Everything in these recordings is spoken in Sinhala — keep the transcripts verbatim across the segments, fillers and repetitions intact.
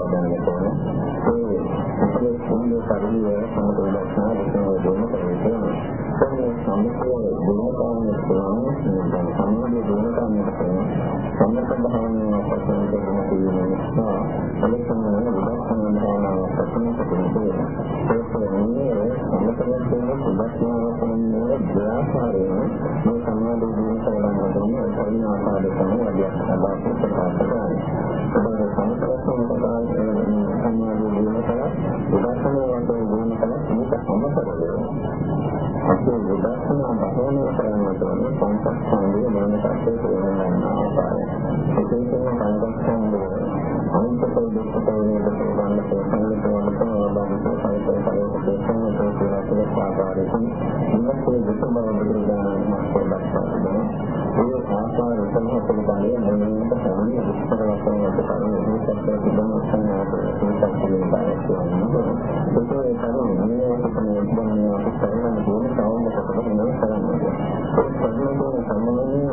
දැනගන්න ඕනේ. ඒ අපේ සම්මත ශරීරය සම්පූර්ණ දැක්නා විදිහට දෙන්න තියෙනවා. ඒ සම්පූර්ණ දුරකාරණය කරනවා සම්මත දුරකාරණය කරනවා සම්මත භාවනාව පසුතැවෙන තියෙනවා. ඒ සම්මත විදර්ශනා භාවනාව පසුතැවෙන තියෙනවා. ඒ කියන්නේ සම්මතයෙන් කියන විදර්ශනාව කියන්නේ දෙආකාරයෙන් මේ සම්මාද දින කරගන්න ඕනේ. ඒ ආකාරයෙන් තමයි වැඩි අදාළ ප්‍රකාශ කරන්නේ. ඒ සම්පූර්ණ සම්මාදයේ සම්මාදයේ දින කරලා විදර්ශනාව වගේ දින කරලා මේක සම්මතවල අපේ විදර්ශනා භාවනාව කරනවා කියන්නේ පංචස්කන්ධය මනසට තේරෙන්න ආකාරය. ඒකෙන් පංචස්කන්ධය අනිත්‍යය දුක්ඛය වේදනා සංකල්ප වලට බාධක සාහිත්‍ය පරිවර්තන කරන ආකාරයෙන් ඉන්නකේ දුක බව බුදුරජාණන් වහන්සේ දක්වනවා. ඒ ආකාර සම්පූර්ණ බලයේ මොනින්ද තමයි විස්තර වශයෙන් කරන්නේ මේ සත්‍ය තිබෙන සංඥාවේ සම්පූර්ණ බලයක් කියනවා. ඒකේ තමයි මේ අපේ මොන්නේ අපේ කරන දේ තවම කොටගෙන කරන්නේ. ඒ සම්මතයේ සම්මතයේ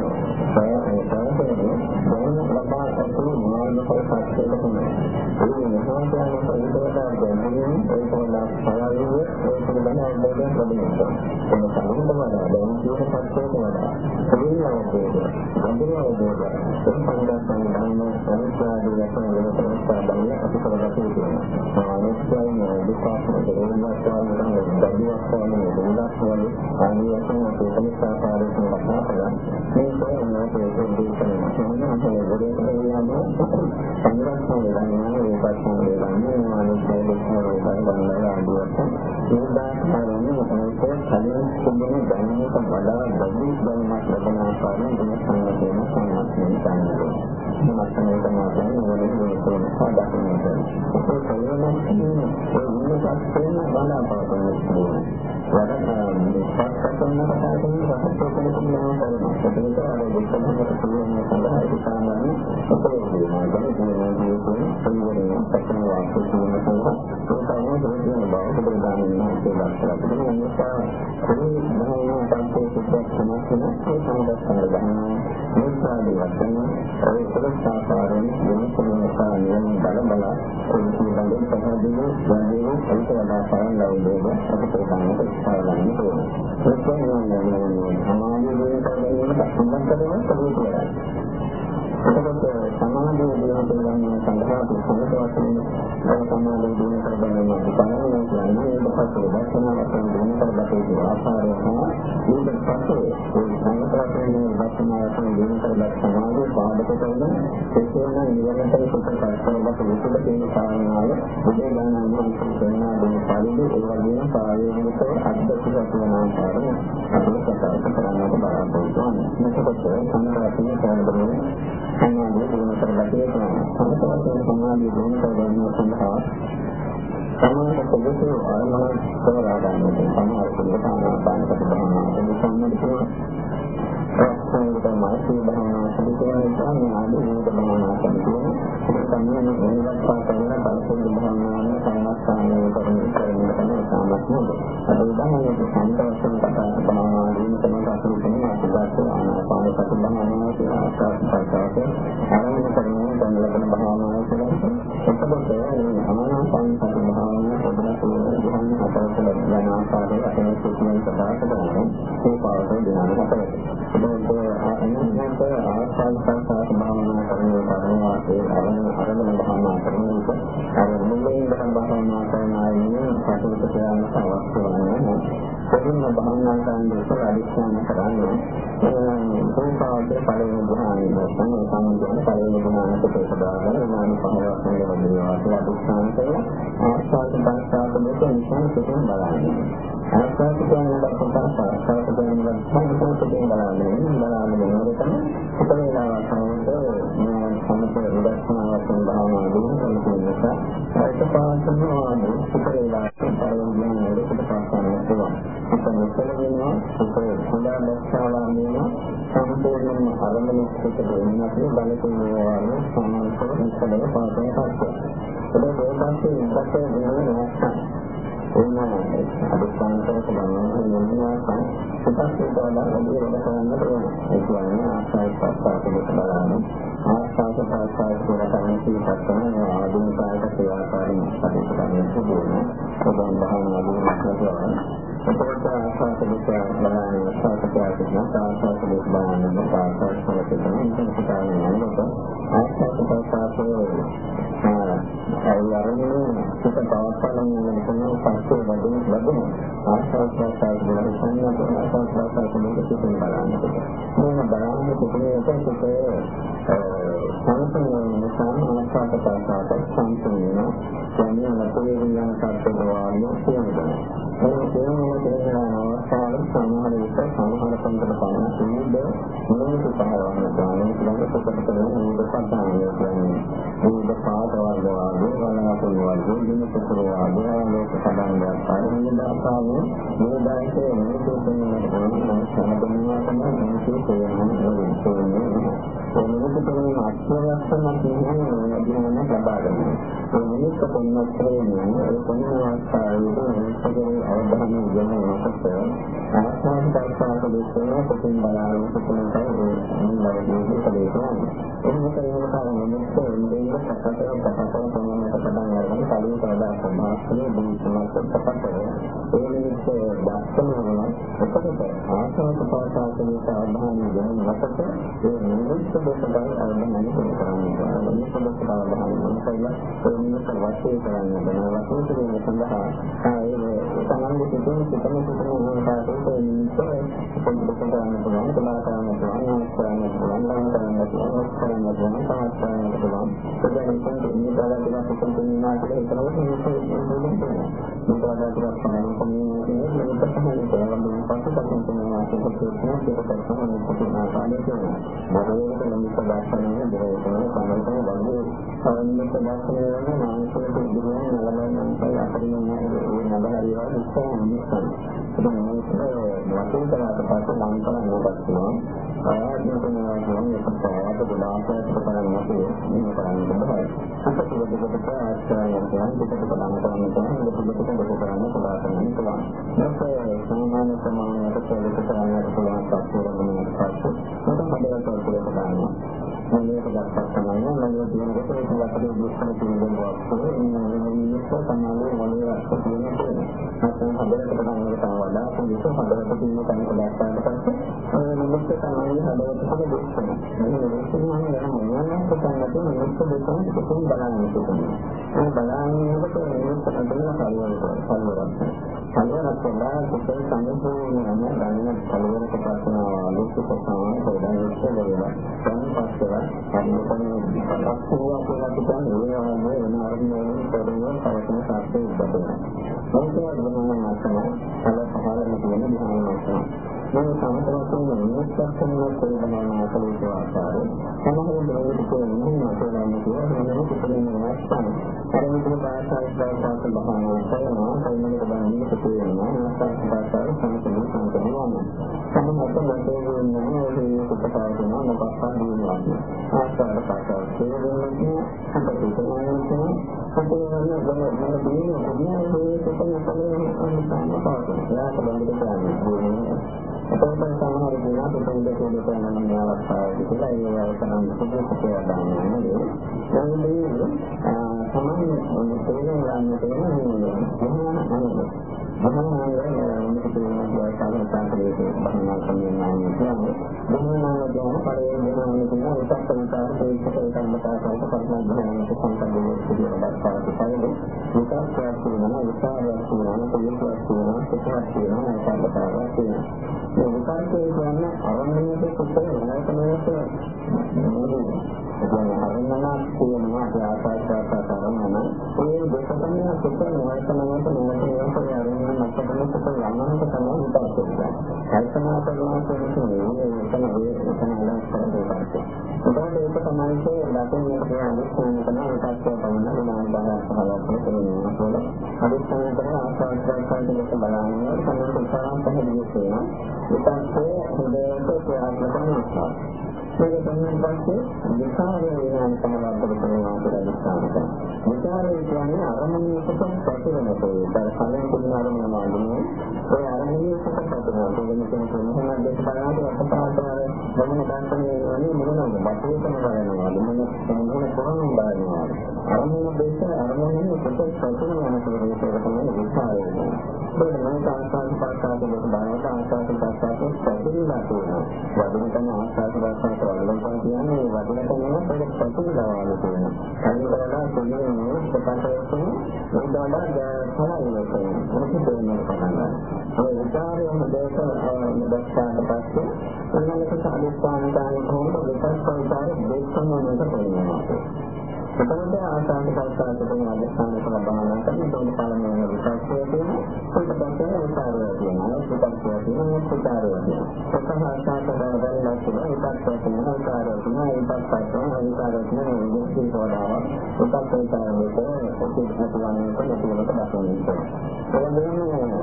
සායතනයේ දැන් ලබා ගන්න මානසික සත්‍යයක් තමයි. ඒ මහාඥාන පරිදවදා දැනගෙන ඒක වඩා සායයේ ඒක බලන අවබෝධයක් ලැබෙනවා. ඒක සම්බන්ධවද දැන් කියන සත්‍යයට වඩා ප්‍රේරණාවද අන්දරවද ඒ සංගතන ධර්ම අනිත්‍යදී වශයෙන් වෙන ප්‍රස්තාවය අපි කරගත යුතුයි. ආනස්යන් දුක්ඛ දෝමනාසයන් දඩුවස්වාමී දුන්නාස්වාමී ආනියසන තේකනිකාකාරයෙන් කතා කරලා මේ කොහොමද ප්‍රේරණය කරන්නේ අපේ වරේකලියම සංගතන ධර්මයේ විපස්සනා වේදන්නේ ආනස්ය දුක්ඛ වේදනා ආදිවත් මේ දායකයන් අපේ කලින් සම්බන්ධ දැනුමක් වඩා බැරි දැනුමක් ලැබෙන ආකාරයෙන් මේ සංගතන සම්මතයෙන් ගන්නවා. මතකයේ තමයි මොනවද කියන සාධාරණයක්. ඒ කලින් කියන්නේ ඒ ඉන්නකස්යෙන් බලාපොරොත්තු වෙනවා. වඩා පස්සෙන් කතා කරන රටේ තියෙනවා කරනවා. ඒක අර දෙකකට පුළුවන් සඳහා ඒ සාමාන්‍ය අපේ වෙනවා. දැන් මේ කියන්නේ පස්සෙන් වාස්තු කියන සඳහා ඒ තමයි දෙන්නේ බව ප්‍රදානින්න කියලා අපිට නිසා කොයි භාවනා සංකේතයක් සමාසන ඒ සම්බන්ධ කරගන්න මේ සාධිවත්න ඒ සලස්කාරයෙන් වෙනසක් නියම බල බල ඒ පිළිබඳව පහදින ගන්නේ ඒක වඩා සාරණ ලැබෙන්නේ අපිට ගන්නට සාරණ ඕනේ. ඒ කියන්නේ සමාජයේ දේශයෙන් සම්බන්ධ කරගෙන එතකොට සමාජයේ දේශයෙන් සඳහා සම්පූර්ණ සමාජයේ දින කරගන්න බලනවා කියන්නේ ඒක පස්සේ දැක්කම දින කරගන්න ආකාරය තමයි මේක පස්සේ ඒ සංකල්පයේ වචනාවෙන් දින කරගන්න සමාජයේ පාඩක කරන ඒකේන නිරන්තර සුපර කරකවලට විසුද්ධ කියන කාරණාව බුදේ ඥානයෙන් කියනවා දෙන පරිදි ඒ වගේම ප්‍රායෝගික අත්දැකීම් වන ආකාරය අපිට කතා කරන්නට බලාපොරොත්තු වෙනවා. මේකත් සංකල්පයේ කාරණේ සමාජයේ දින කරගන්න තියෙනවා. සංකල්පයේ සමාජයේ දින කරගන්න සඳහා සමාජ පොදුසු ආරම්භ කරලා ගන්න සමහර කෙනෙක් ආනාපානසති භාවනාව සම්බන්ධව ප්‍රශ්නවලට මානසික භාවනාව සම්බන්ධව තමයි ආදී භාවනාව සම්බන්ධව සම්මාන වෙනස්කම් කරන බලපෑම් භාවනාව සම්මාස්ථානයේ කරන කරන තමයි සාමත්මද අද උදාහරණයක් සම්පූර්ණ කතා භාවනාව දින තමයි අපිට තියෙන අසුබත් ආනාපානසති භාවනාව ආස්වාද ආරම්භ කරන දැන් ලබන භාවනාව කියලා එතකොට ආනාපානසති භාවනාව පොඩ්ඩක් ගහන්න හතරට යන ආකාරයේ අපේ සිතින් සදාක කරනවා ඒ පාඩම ධ්‍යාන හතරට ඒකත් ආස්වාද සංසාර භාවනා කරන කාරණාවේ අරමුණ අරමුණ භාවනා කරන එක අර මුලින් භාවනා කරන අයනේ සතුට කියන අවස්ථ වන්නේ කොහොමද භාවනා කරන්නේ කියලා අධිෂ්ඨාන කරන්නේ ඒ පළවෙනි ධ්‍යානයේ තමයි සම්මුතිය පළවෙනි ධ්‍යානයට ප්‍රතිපදාවන නාම පහලක් වෙනවා කියලා අධිෂ්ඨාන කරලා ආස්වාද සංසාර දෙක නිසං සිතින් බලන්නේ ආස්වාද කියන්නේ කොටස ආස්වාද කියන්නේ සංකල්පයෙන් බලන්නේ බලන්නේ මොනවද තමයි හිතේනවා සමහර සමතේ විදර්ශනාවක් භාවනා දිනන නිසා ඒක පාසනවා හිතේලා පරිවර්තනයේ දෙකට පාසනවා පුළුවන්. ඉතින් මෙතන වෙනවා ඒක හොඳා දැක්සාලා නෙවෙයි සම්පූර්ණයෙන්ම අරමුණක් එක්ක දෙන්නත් බලපෑම් වල සමානකම් ඉස්සරහ පාසන පාසය. ඒක දෙපාර්ශ්වයෙන් ඉස්සරහ වෙනවා. එන්න අදිස්ථාන කරගෙන යනවා සුපස්සේ දාලා වැඩි වැඩ කරන්නට ඕනේ. ඒ කියන්නේ ආස්වාද ප්‍රසආස දෙක බලන්න. ආස්වාද ප්‍රසආස කියලා තමයි කියනවා ආධුනිකයට පාසල් කරගෙන ඉන්න සිතාගෙන යනකොට ආස්වාද ප්‍රසආසයේ අයවරනේ සිත පවත්වන වෙන පස්සේ වැඩි වැඩි ආස්වාද ප්‍රසආසයේ සංයත ආස්වාද ප්‍රසආසයේ සිතින් බලන්නකොට මේ බලන්නේ සිතිනේ එකේ සංසුන් ආස්වාද ප්‍රසආසයේ සංසුන් කියන්නේ අපේ විඥාන කාර්යවලින් කියනවා. මේ කියනවා කියන අවස්ථාවල සමහර විට සමහර පන්තර පාන සීද මොනවද පහරවන්න ගානේ ඊළඟ පොතකට නේද සම්පූර්ණය කියන්නේ. මේ පාඩවල වගේ වලනාපුල් වගේ දින පොතේ වගේ ලෝක සම්බන්ධයක් පරිණින දාතාවේ මේ දායකයේ මේකේ තියෙන සම්බන්ධය තමයි මේකේ තියෙන්නේ. මොනවද කියන්නේ අත්‍යවශ්‍යම කියන්නේ දිනන ලබා ගන්න. මේ මිනිස් කොන්නස්ත්‍රේනේ ඒ කොන්නස්ත්‍රාවේ සැකේ අවධානය යොමු කරනකොට ආස්වාද ප්‍රසආස දෙකේ කොටින් බලන කොටනයි මේ ලැබෙන්නේ ඒක ඒක කරනකොට මිනිස්සු ඉන්නේ සකසව සකසව කොන්නකට පටන් ගන්න කලින් කවදා සමාස්තනේ දුන්නත් සකසව ඒ මිනිස්සු දැක්කම එතකොට ආස්වාද ප්‍රසආසයේ අවධානය යොමු කරනකොට ඒ මිනිස්සු දෙකයි අවධානය යොමු කරන්නේ මිනිස්සු දෙකයි අවධානය යොමු කරලා ඒ මිනිස්සු වාසිය කරන්නේ වෙනවා වාසිය කිරීම සඳහා ඒ තමන්ගේ සිතුම් සිතන සිතන ආකාරයට මිනිස්සු පොඩි කරන්න පුළුවන් කලා කරන්න පුළුවන් කරන්න පුළුවන් කරන්න පුළුවන් කරන්න පුළුවන් සාහස කරන්න පුළුවන් ඒකෙන් තමයි මේ දාලා දෙන සිතුම් නිමාට ඒකවල මිනිස්සු ඉන්නවා මේ දාලා දෙන සමාන කොමියුනිටි එකේ මේක තමයි කරන්නේ පස්සේ තමයි තියෙනවා ඒක තමයි ඒක තමයි පොතේ ආකාරය කියන්නේ මොකද මිනිස්සු දාන්නේ දෙරේ තමයි සමහරවිට වගේ සාමාන්‍ය සමාජයේ වගේ මානසික දුරුවන් නලමයි අපරිම මේ නබහරියව ඉස්සෙල්ලා මිනිස්සුන් ඒක වශයෙන් කරාට පස්සේ නම් කරන්නවත් තියෙනවා ආයතන කරනවා කියන්නේ ඒකත් ගොඩාක් කරන්නේ මේ කරන්නේ බෑ අපිට දෙකට ආශ්‍රයයන් කියන්නේ දෙකට බලන්න කරන්න තමයි දෙකට දෙකට කරන්න පුළුවන් පුළුවන් ඒක සාමාන්‍ය සමානයට දෙකට කරන්න පුළුවන් සාකච්ඡාවක් පස්සේ මට හදවත වලට ගන්නවා මේක දැක්කත් තමයි මම කියනකොට ඒක අපේ දුෂ්කර පිළිවෙලක් වගේ මිනිස්සු තමයි මොලේ අස්ස තියෙනවා නැත්නම් හදවතට ගන්නවට වඩා පොලිස හදවතට තියෙන තැනක දැක්කාට පස්සේ මිනිස්සු තමයි හදවතට දුෂ්කර මේ මිනිස්සු නම් යනවා කොතනද මිනිස්සු දෙකම කොතන බලන්නේ කියන්නේ ඒ බලන්නකොට මිනිස්සු හදලා හරියට හරියට හරියට පොඩා කොතන සම්පූර්ණ යන ගන්න කලවරක ප්‍රශ්නාව ලෝක ප්‍රශ්නාව පොඩා ඉස්සෙල්ලා දැන් පස්සේ අනිත් පස්සුවා කියලා කියන්නේ ඒ වගේ වෙන අරමුණු වලින් පවතින සාර්ථක උද්දේශය. මේක ගමන මාසන කල පහරන කියන දිහාවක්. මේ සම්පූර්ණ නිස්සක්කම ප්‍රේමන ආකලිත ආකාරය සමහර දෙයක් කියන්නේ මාතෘකාවක් කියන එක පිටින් නැස්තන. පරිමිත භාෂාවේ ප්‍රකාශ බහනවා කරනවා කයිමකට බලන්නේ තියෙනවා. නැස්තන භාෂාව සම්පූර්ණ සම්පූර්ණ සමහර දෙයක් කියන්නේ කොටසක් වෙනවා නපස්සන් දිනවා. ආස්වාද ප්‍රසආස කියන්නේ අපිට තේරෙන්නේ අපේ වල වල වල දිනේ මොනවද කොටන කලින් අනිත් පාඩම. යාට බඳින්න කියන්නේ. අපේ සමහර දේවල් අපිට දෙකේ දෙකම යන අවස්ථාවලදී කියලා ඒ අවසන් සුදුසුකම් දානවා නේද? එන්නේ සමාන තේරුම් ගන්න තේරෙන්නේ මොනවද? මහානායක මොකද කියන සාකච්ඡාවේ බහනා කරනවා කියන්නේ මොනවාද කියන පරිදි මොනවාද කියන උත්තරතාවය ඒකේ සම්මතතාවයට පරිණාමයට සම්බන්ධ කියන දක්වාට පරිදි විකාශයක් වෙනවා විකාශයක් වෙනවා පොලිසියක් වෙනවා සත්‍යයක් වෙනවා සම්බන්ධතාවයක් වෙනවා මේ විකාශයේ කියන්නේ අරමුණේ කොටස වෙනකමකට ඒ අරමුණක් තියෙනවා ආකාශයක් කරනවා ඒ දෙකම කොටස වෙනකමකට මොනවද අරමුණ මතකෙ කොටස යන්නට තමයි විකාශය. කල්පනා කරනවා කියන්නේ ඒක තමයි ඒක තමයි ලක්ෂණ දෙකක්. ඒක තමයි ලකුණු කියන්නේ තමයි විකාශය තමයි මම බාහිර පහලක් කරනවා. අදිස්ථාන කරන ආකාශයක් දෙක බලන්නේ තමයි සංසාරම් පැහැදිලි වෙනවා. විකාශයේ හදවත ප්‍රාර්ථනා කරනවා. ඒක තමයි පස්සේ විකාරය වෙන සමානතර කරනවා කියලා විස්තර. විකාරය කියන්නේ අරමුණේ කොටස් පැතිරෙනකොට ඒ කලින් තිබුණ අරමුණ මාන්නේ ඒ අරමුණේ කොටස් පැතිරෙනවා. ඒක කියන්නේ මොනවද දෙක බලනකොට අපතාවතර ගමන දාන්නේ වනේ මොනවද බටේ කරනවා මොන මොන කොහොමද බලනවා. අරමුණ දෙක අරමුණේ කොටස් පැතිරෙනවා ඒක තමයි විකාරය. ඒක නම් ආස්වාද ප්‍රසආස දෙක බලනකොට ආස්වාද ප්‍රසආස පැතිරෙනවා. වදින තමයි ආස්වාද කියන්නේ වදින කෙනෙක් ඒක ප්‍රතිලාභය තියෙනවා. ඒකවල කියන්නේ ප්‍රකාශයෙන් උදාහරණ ගන්නවා කියන්නේ මොකද කියන්නේ. ඒ විචාරයෙන් දෙක දැක්කාට පස්සේ එන්නලක සාධිස්ථාන ගන්න කොහොමද විකල්පයකට දෙන්නවද කියනවා. එතකොට ආසන්න කල්පනා කරන අධ්‍යාත්මික සම්බන්ධතාවය තමයි පාලනය විකාශය කියන්නේ. ඒක තමයි විචාරය කියන්නේ. විකාශය කියන්නේ විචාරය කියන්නේ. ඒක ආසන්න කරන විචාරය විකාශය කියන විචාරය කියන විකාශය කියන විචාරය කියන විදිහට වඩා විකාශය කියන්නේ ප්‍රතිපදාවනේ කොහොමද දක්වන්නේ. එවැනිම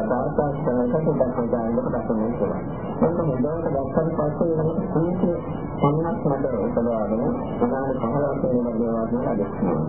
ආසන්න කරන විචාරයකට දක්වන්නේ. ඒක හොඳට දැක්කම පස්සේ වෙනකොට කුණිතේ සම්මත මඩ උපදවාගෙන ප්‍රධාන පහළක් වෙනවා කියලා අදස්නවා.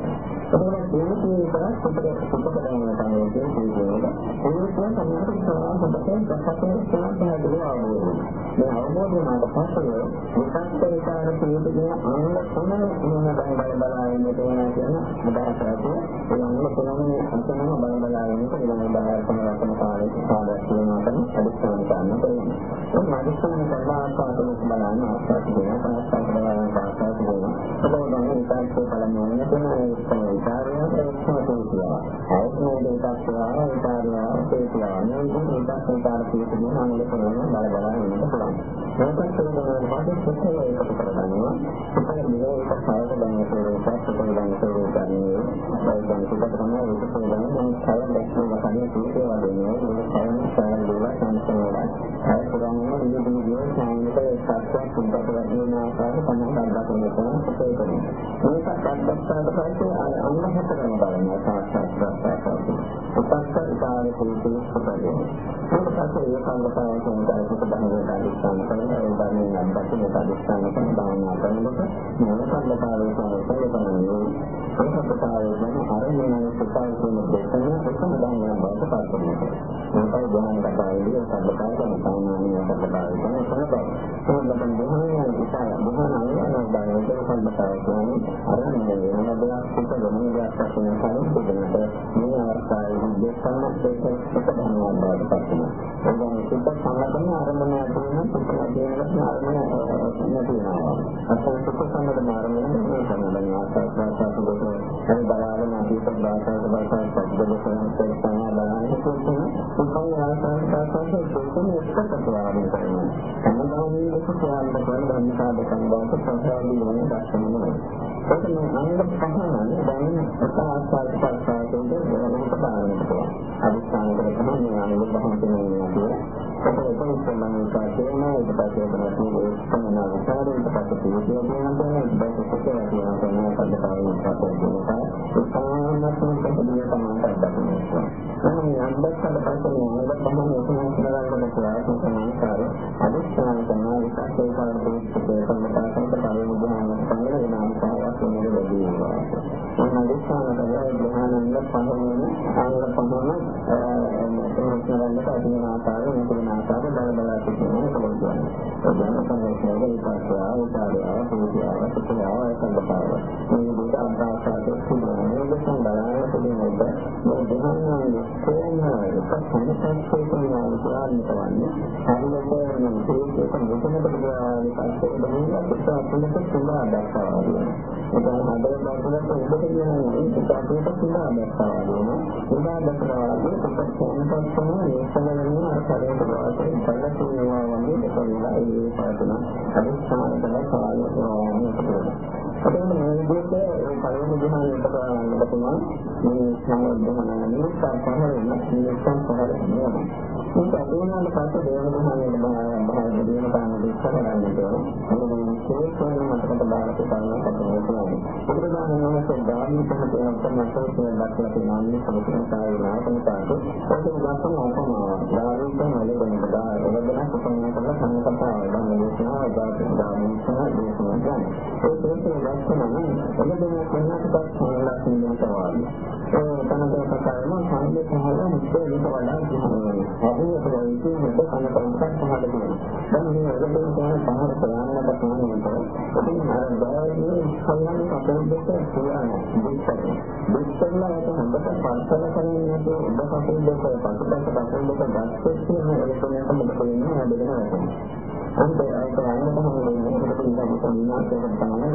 ඒක දෙන්නේ කරා සුපර සුපර කරනවා තමයි කියන්නේ. ඒක තමයි සම්මත කරන දැක්කම තමයි මේ අවබෝධ වුණාට පස්සේ විකල්පයකාර පිළිපදින අංග තමයි මොන බය බය බලාගෙන තියෙනවා කියන අදහස ඇති. ඒ අංග තුනම අතනම බය බලාගෙන ඉන්න බය තමයි කාලේ කාලයක් වෙනවා තමයි අදස්නවා ගන්න. ඒක මානසික සම්බන්ධතාවය බලන්න අවශ්‍යයි වෙනවා. පාස්කල් බලන්න පාස්කල් වෙනවා. ඒක තමයි විකල්පය බලන්න තියෙන විචාරය ඒකෝතියා. ආයතනයේ විකල්පය විචාරය ඒකෝතියා. මේ විදිහට විකල්පකාර පිළිපදින අංග තුනම බල බලා ඉන්න පුළුවන්. මේකත් තමයි මාගේ සුඛය ඒකට කරගන්නවා. සුඛය නිරෝධ සායක දැනෙන්නේ සත්‍යයෙන් දැනෙන්නේ කියන්නේ ඒකෙන් සුඛ තමයි ඒක තමයි මම සායක දැක්කම කන්නේ සුඛය වගේ නේ. ඒක සායන දේවල් සංසෝරයි. ඒ පුරාම විවිධ සායනික සත්‍ය සුද්ධ කරගෙන ආකාරය තමයි ගන්න පුළුවන්. මේකත් අත්දැකීමකට පස්සේ අන්න හතරම බලනවා සාක්ෂාත් කරගන්නවා. උපස්ථාන කාර්යයේ සුඛය. ඒක පස්සේ ඒ සංගතය කියන දහවල් අධිෂ්ඨාන කරනවා. ඒ බණින් අත්දැකීම් අධිෂ්ඨාන කරන භාවනා කරනකොට මොනකල්ලාකාරී සංකල්පනන්නේ ඒකපතාවේ අරමුණේ සුඛය කියන දෙකම එකම ධර්මයක් බවට පත් වෙනවා. මේකයි ධ්‍යාන කතාවේදී සම්බන්ධතාවය සාමාන්‍ය සම්බන්ධතාවය තමයි සමබර. ඒකෙන් ධ්‍යානයේ විචාර ධ්‍යානයේ අනුබලයෙන් සම්බන්ධතාවය කියන්නේ අරමුණේ වෙන දෙයක් සුඛ ගමනක් වශයෙන් කලින් දෙන්නට මේ අවස්ථාවේදී දෙකම දෙක එක ධර්මයක් බවට පත් වෙනවා. එතකොට සුඛ සම්බන්ධන අරමුණ තියෙන සුඛ දේනකට අරමුණ නැතිනවා. අතන සුඛ සම්බන්ධන අරමුණ මේ සම්බන්ධන ආකාරයට සුඛ ඒ බලාගෙන අතීත භාෂාවට භාෂාවට පදවසන සංස්කරණ බලන්නේ කොහොමද? උපන් ආකාරයට සුඛම එක්කටවාගෙන කරනවා. සම්බන්ධනයේ සුඛයන් බල ධර්මතාව සංවාද සංවාදී වෙන දර්ශනමයි. ඒක මේ අංග පහන දැන් උපාසාර පස්සාවෙන්ද වෙනම පාරකට පුළුවන්. අදිස්ථාන කරගෙන මේ අංග පහන තියෙනවා. ඒක තමයි සම්මානිකාරේන ඒක පස්සේ තමයි සම්මාන විචාරය ඊට පස්සේ පිළිතුරු දෙනවා. ඒක පස්සේ සුඛය කියනවා තමයි පදපාරේ පස්සේ උපාමත්ම ප්‍රතිදින තමයි දක්වන්නේ. එහෙනම් අන්දස්සල පස්සේ අංග පහන උපනාම කරගන්න ප්‍රයාස කරනකාර අදිස්ථාන කරන විකාශය කාර්යයේ සම්මතාවකට පරිමුදහන කරන වෙනාම සායක් වෙනද වැඩි වෙනවා. මොන අදිස්ථාන කරලා ධ්‍යානංග පහන අංග පහන එතනස්නරන්න කටින ආකාරය මෙතන ආකාරය බල බල සිටිනවා කියනවා. ඒ තමයි කියන්නේ විකාශය ආකාරය පොදියාව සිටිනවා සම්බතාව. මේ දුක අභාසාවේ සිදුවන්නේ දෙකම බලන්න පුළුවන්. මේ ධ්‍යානංග කොහොමද සම්පූර්ණ කරනවා කියන්නේ හරියට නම් ඒක මොකද කියන්නේ පස්සේ බලන්න අපිට තුලා දක්වනවා. ඒක හදවත වලට ඔබට කියන්නේ ඒක අපිට තුලා දක්වනවා. උදා දක්වනවා ඒක තමයි ඒකවලින් අර පරිවර්තන වාසයෙන් බලනවා වගේ දෙකවලා ඒ පාඩන අදිස්ථාන කරලා කාලයනවා. අපේ මේ විදිහට ඒ පරිවර්තන දිහාට බලන්න පුළුවන්. මේ සම්බන්ධවන නිස්සාර පහළ වෙන නිස්සාර පහළ වෙනවා. ඒක අදෝනාල පස්සේ දේවදහානේ බාහිර දින පාන දෙකකට ගන්නවා. මේ කේසෝන මතකට බාරට බලන්න කටයුතු කරනවා. ඒකදාන නමසේ ධාර්මික පහතෙන් තමයි දක්වලා තියෙනවා. මේ සම්පූර්ණතාවය නායකනතාවට ඒක ගන්න ඕපමාව. ධාර්මික වලදෙන දා වලදෙන කොටන කරලා සංකල්පතාවය ගන්න දේශනා දාර්ශනික ධාර්මික දේශනා ගන්න. ඒ දෙකේ ලක්ෂණ වලදෙන කොටනකට සංලක්ෂණය කරනවා. ඒ තමයි ප්‍රකාරම සංදේ පහළ මුත්තේ ඊට වඩා කියනවා. අපි ඒක කියන්නේ කන කන්ටක් පහළ කරනවා. දැන් මේ වලදෙන කියන පහළ කරන්නට පුළුවන්. ඉතින් අර බාහිර සංඥාවේ අපේ දෙක පුරාණ දෙකක්. දෙකලා එක හොඳට පරිසර කරන්නේ නැතුව ඔබ අපේ දෙක පසුබට පසුබට දැක්කේ කියන එක තමයි වෙන්නේ නේද? අන්ත ඒක වයින් තමයි වෙන්නේ ඒක ඉඳන් සම්මාසයක් තමයි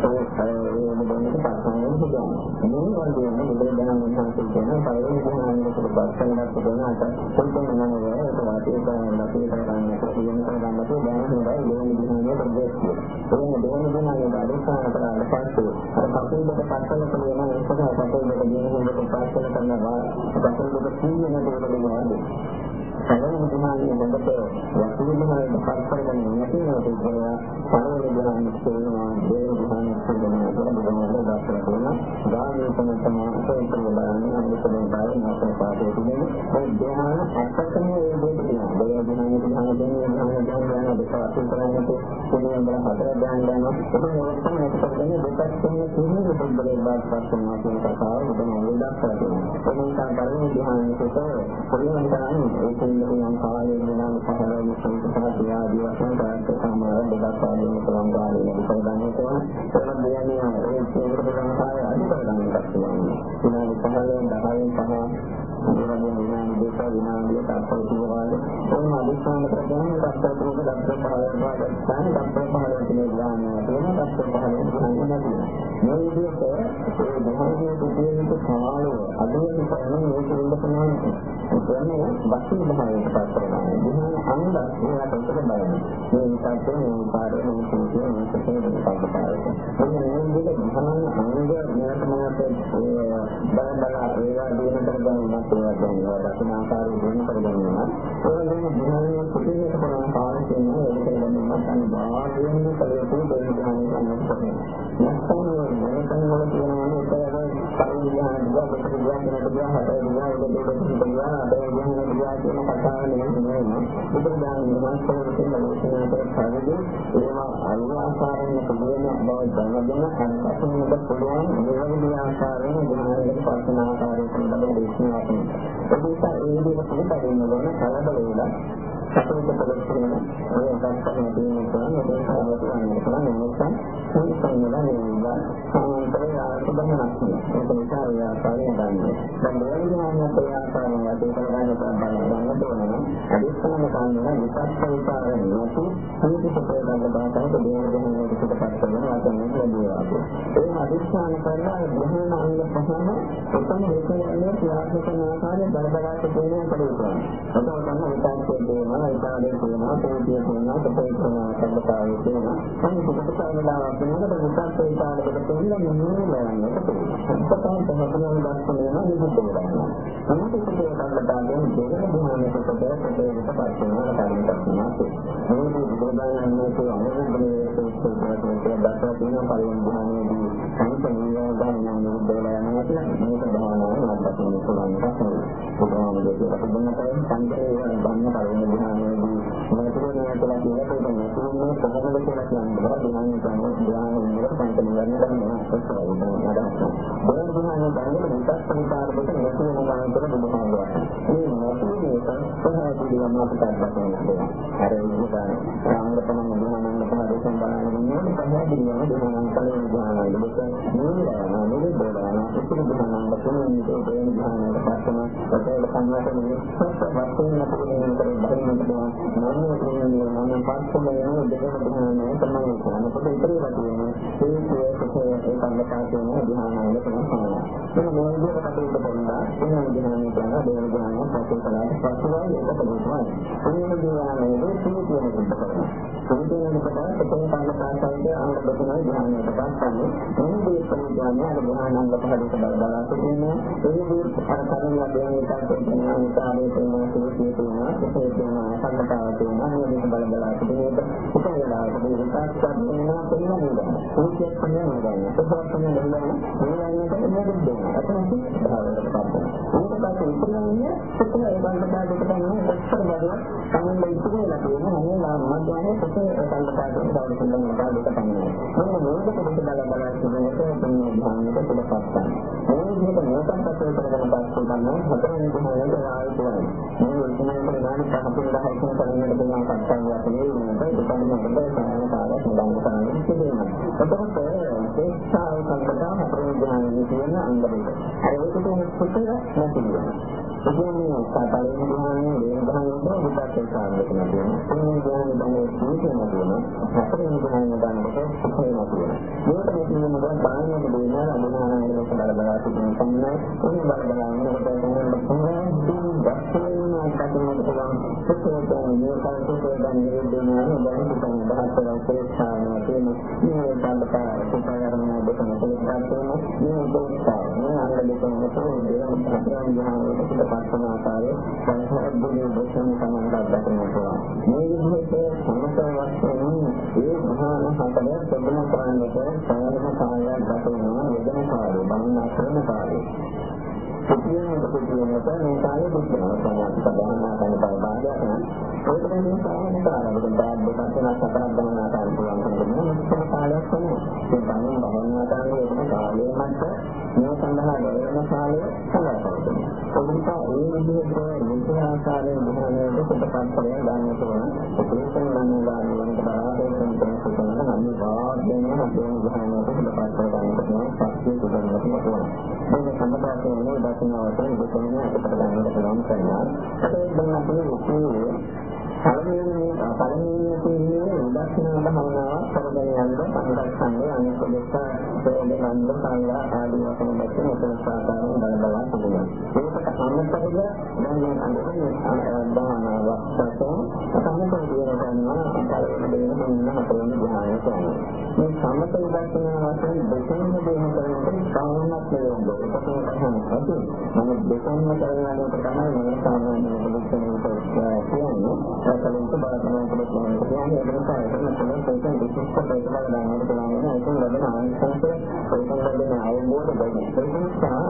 ඒ මොනවද පාසයෙන් හදන්නේ මේ වගේ මොකද දැනගන්න ඕනේ කියන පළවෙනි ගහනකට බස්සනකට දෙනාට පොතේ නම වල ඒක වාසිය කරන අපි කරන්නේ කියන කරගන්න තෝ දැන් හොඳයි ලෝණ දිහානේ ප්‍රදේශය ඒක දෙවන දිනාගේ බඩසාන කරලා පස්සේ අර පසුබට පස්සල කියන එක තමයි පසුබට දින හොඳට පාසල කරනවා පසුබට කීයන දෙයක් දෙනවා පළවෙනි දිනාගේ මොකද වතුරුමහල් පරිසරයෙන් නැති වෙනවා පළවෙනි දිනාගේ කියනවා දෙවෙනි දිනාගේ කියනවා බුදුමහල් දාසලා කරනවා ගාමී තමයි තමයි බලන්නේ අපිට බාහිර නැත්නම් පාඩේ තියෙන්නේ ඒ ධ්‍යාන අත්‍යකම ඒ දෙක තියෙනවා දෙවෙනි දිනාගේ ධ්‍යාන දෙන්නේ ධ්‍යාන ධ්‍යාන දෙක අතුල් කරන්නේ කොහොමද බල හතර ධ්‍යාන ගන්නවා ඒක තමයි අපිට දෙන්නේ දෙකක් තියෙන තියෙන්නේ බුදුබලේ බාස්පත් කරනවා කියන කතාව බුදුමහල් දාසලා කරනවා ඒ නිසා පළවෙනි දිනාගේ කොහොමද කරන්නේ ඒක යම් කාලයක් වෙනාම පහළ සංකල්පය ආදී වශයෙන් කාර්ය සමාන දෙකක් ආදී කරන කාලේ ඉතින් ගන්න තෝරන ඒකම දෙන්නේ ඒ කේන්ද්‍ර ප්‍රධාන කාර්ය අධි කරගන්න එකක් තියෙනවා. විනාඩි පහළෙන් දහයෙන් පහ විනාඩි විනාඩි දෙක විනාඩිය තාපල් තුවාල ඕන අධිෂ්ඨාන කරගෙන තාපල් තුනක දක්ෂ පහළෙන් වාග්දාන තාපල් පහළෙන් තියෙන ගානය තියෙන තාපල් පහළෙන් ගානය මේ විදිහට ඒ දහයේ දෙකේක සමාලව අදෝනි කරන මේ දෙන්න තමයි බස්සේ බහයට පත් කරනවා. දිහාන අංග ඒකට උත්තර බලන්න. මේ විදිහට මේ පාඩම මේ කියන්නේ මේ සෙකෙන් දෙකක් පාඩම. මේ මේ දිහාන අංග මෙයාට මම බල බල ඒවා දින කරගන්නත් ඒවා ගන්නවා. දක්ෂින ආකාරයෙන් දින කරගන්නවා. ඒ වගේම දිහාන කුටියක කරන කාර්ය කියන්නේ ඒක කරගන්නත් අනිවාර්යයෙන්ම කලියපු දෙයක් ගන්නවා. නැත්නම් මොනකන් වල තියෙනවනේ ඒක පරිවිහාන දිගට දිගට දිගට හතර දිගට දෙක දිගට අපේ ජීවන දිගට කතාව නෙමෙයි බුදුදාන විශ්වාසයෙන් ලෝකනාට පරිදි ඒවා අනුආකාරයෙන් ප්‍රබෝධන බව දැනගෙන අන්තසුන්ට පුළුවන් මෙවැනි ආකාරයෙන් ගුණාංග පාසන ආකාරයෙන් ලබන දේශනාවක්. ඒ නිසා ඒ විදිහට පිළිපදින්න ඕන කලබල වෙලා සතුට ප්‍රදර්ශනය ඒ දක්වන දේ තමයි මේ සාධක වන්නේ තමයි නිසා සංසංගල නේවා සමාන්තරය ආසබනක් ඒක නිසා ඒ ආකාරයෙන් ගන්නවා. දැන් දෙවැනි ආකාරය ආකාරයෙන් වැඩි කරගන්න බලන්න ඕන. අදිස්ථාන කාරණා විපස්සනාකාරයෙන් නැතු සම්පූර්ණ ප්‍රයත්න බාහිර දෙවියන් දෙවියන් පිටපත් කරන ආකාරයෙන් ලැබුවා. ඒ අදිස්ථාන කාරණා ග්‍රහණ අංග පහම උත්තම හේතුන්ගේ ක්‍රියාත්මක කරන ආකාරය බලබලාට දෙන්නේ පරිවර්තන. අතව තමයි විපාකයේ දෙනවා ඉතාලේ තියෙනවා තෝතිය තියෙනවා තපේ තියෙනවා සම්බතාවය තියෙනවා අනිත් කොට වෙලාවක් වෙනකොට විපාකයේ ඉතාලේකට තෝරලා මෙන්න බලන්නට පුළුවන්. සම්පතන් තමයි දාස්කම වෙනවා නිකුත් වෙනවා. අනිත් කොට සම්බතාවයෙන් දෙවෙනි දිනේකට දෙකට පස්සේ වෙනවා කාර්යයක් තියෙනවා. මේ බුදුදානන්නේ කියන්නේ අනුගමනයේ සූත්‍රයේ දක්වා තියෙන පරිවර්තන දිනේදී සංකල්පය ගන්න නිරුද්ධ යනවා කියලා මේක භාවනාවක් නැත්නම් පුළුවන් එකක් නෙවෙයි. බුදුහාමුදුරුවෝ අපිට දෙන්නට සංකේතය ගන්න පරිවර්තන දිනේදී මොනතරම් කියලා කියනකොට මේ කොහොමද කියලා කියන්නේ බල දිනන්නේ තමයි ධ්‍යාන වල සංකල්ප ගන්න තමයි ඒක. බල දිනන්නේ බංගල විපස්සනාකාරකට නැති වෙන ගානකට බුදුහාමුදුරුවෝ. මේ මොකද සංස්කෘතිය අපිට අත්දැකීම් අර විදිහට ආංගපන මොනවානම් තමයි සම්බන්ධ වෙන්නේ තමයි දිනන කලින් ගානයි දෙක නේද නේද බලනවා ඉතින් ගානන් වතුනේ මේ දෙන ගානකට පස්සම ඔතේ සම්මතනේ වස්තුන් අපිට කරේ බහින්න පුළුවන් මොනවා කියන්නේ පස්සම යන දෙක ගානයි තමයි කරන්නේ ඉතින් වතුනේ ඒ ඒ ඒ කන්නපාතේ ගානවල තමයි ඒක මොන විදිහකට කටයුතු කරනවා වෙන ගානයි කියන දෙන ගානයි පස්සේ කලාවට පස්සම ඒක තමයි අනිත් ගානයි ඒක තියෙන දෙයක්. සම්පූර්ණයෙන්ම තමයි කන්නපාතේ අංග දෙකයි ගානකට පස්සන්නේ මේ දේශන ඥානය අර ගානංග පහලට බලලා තියෙනවා. ඒ අර කලින් අපි හිතා ගන්න කාර්යය තියෙනවා සුවිසිය තියෙනවා ඒක තියෙනවා සම්මතාව තියෙනවා මේක බල බලා තියෙනවා. ඒක වෙලාවට මේ විකාශ කරනවා කියනවා. සුවිසිය කියන්නේ නේද? සුපර් තමයි නේද? මේ වගේ මොකද දෙන්නේ? අතනදී භාවනාවට පස්සෙ. ඒක තමයි ඉතිරියන්නේ සුපර් ඒ බංගදාට තමයි ඔක්කොම වල තමයි ඉතිරියලා තියෙනවා. මේ නාමයන් සුපර් සම්මතාවට දවස් තුනක් කාලයක තමයි. මොන මොකද පොඩි බල බලා ඉන්නකොට තමයි භාවනාවට පිටපත් ගන්න. මේ විදිහට මොකක්ද පස්සේ කරගෙන පස්සේ ගන්න හතරවෙනි කොහොමද ආයෙත් මේ උන්වහන්සේ ගාන පහතුන් දහයක කරන්නට පුළුවන් කතාවක් නෙවෙයි මේක. ඒක තමයි මොකද කරන්නේ කාලයක් නඩංගු කරන්නේ කියනවා. එතකොට ශ්‍රේෂ්ඨාව සම්බන්ධව හතරවෙනි ධ්‍යානයේ තියෙන අංග දෙක. අර ඒකේ සුතර නැති වෙනවා. ඒ කියන්නේ පළවෙනි ධ්‍යානයේ දෙවෙනි ධ්‍යානයේ විපස්සනා සාධක නැතිවෙනවා. තුන්වෙනි ධ්‍යානයේ දැනෙන සීතල නැතිවෙනවා. හතරවෙනි ධ්‍යානයේ දැනෙනකොට සුඛය නැතිවෙනවා. මේක මෙතන මොකද බාහිර දෙන අනුමානවල බලලා බලලා තිබෙන සම්මත උන් බලලා ඉන්නකොට තමයි කොහොමද දැක්කේ අත්දැකීම් පුළුවන් සුඛයෙන් මේ කාර්යයෙන් දැනෙන දෙනවා දැන් හිතන බහතර ශ්‍රේෂ්ඨාව තියෙන මේ බණ්ඩකා සුඛයරණ දෙකම තියෙනවා මේ දෝෂය මේ අංග දෙකම තමයි දෙවන හතරවෙනි ධ්‍යානයේ පිටපස්සන ආකාරයේ සංහාරද්දී දෝෂණ සමානව අත්දැකීම් පුළුවන් මේ විදිහට සමතය වශයෙන් ඒ ධ්‍යාන හතරේ ප්‍රබල කරන්නේ සායන කායය දක්වනවා වේදන කාර්ය බඳුනා කරන කාර්ය සිතියන සිතියන තමයි කාර්ය දුක්ඛන සමාධි සබඳනා කරන බාධායක් නෑ ඒක තමයි සායන කාර්යවල බාධ දෙකක් වෙනස් හතරක් ගණනා කරන්න පුළුවන් කෙනෙක් මොකද කාලයක් තමයි ඒ බඳුන බඳුනා කරන්නේ ඒක කාර්යය මත මේ සඳහා ලැබෙන කාලය සඳහන් කරනවා ඒ විදිහට මුලික ආකාරයෙන් බුදුහාමයේ පිටපත් කරලා ගන්න පුළුවන් ඒකෙන් නම් ගන්න බලාපොරොත්තු වෙන කෙනෙක් නම් වාදයෙන් අපේ බුදුහාමයේ පිටපත් කරලා ගන්න පුළුවන් පස්සේ දුන්නත් පුළුවන් මේක සම්බන්ධයෙන් දකින්නවට ඉතින් අපිට ගන්න පුළුවන් කරනවා ඒක දැන් අපි කියන්නේ පළවෙනි පළවෙනි තියෙන්නේ උදාසීන භාවනාව කරගෙන යන සංකල්පන්නේ අනිත් දෙක දෙන්නේ මන්ද සංගා ආදී වශයෙන් මෙතන මෙතන සාධාරණ බල බල තිබුණා. ඒකට සම්මතකද දැන් අnder භාවනාව වස්තන සම්මතක කියනවා පළවෙනි දෙන මොන හතරවෙනි ධ්‍යානය කියන්නේ. මේ සම්මත උදාසීන වශයෙන් දෙකෙන් දෙන කරනකොට සාමාන්‍යත් නෙවෙයි. ඒකත් තමයි මම දෙකෙන්ම කරනකොට තමයි මම සාමාන්‍ය පොඩ්ඩක් කියන්නේ. කලින්ට බලන්න පුළුවන් කියන්නේ ඒක නිසා ඒක තමයි ඒක විශේෂ කොට බලන්න පුළුවන් ඒක ලැබෙන ආනිසංස ඒක ලැබෙන අවබෝධ දෙයක් ඒක නිසා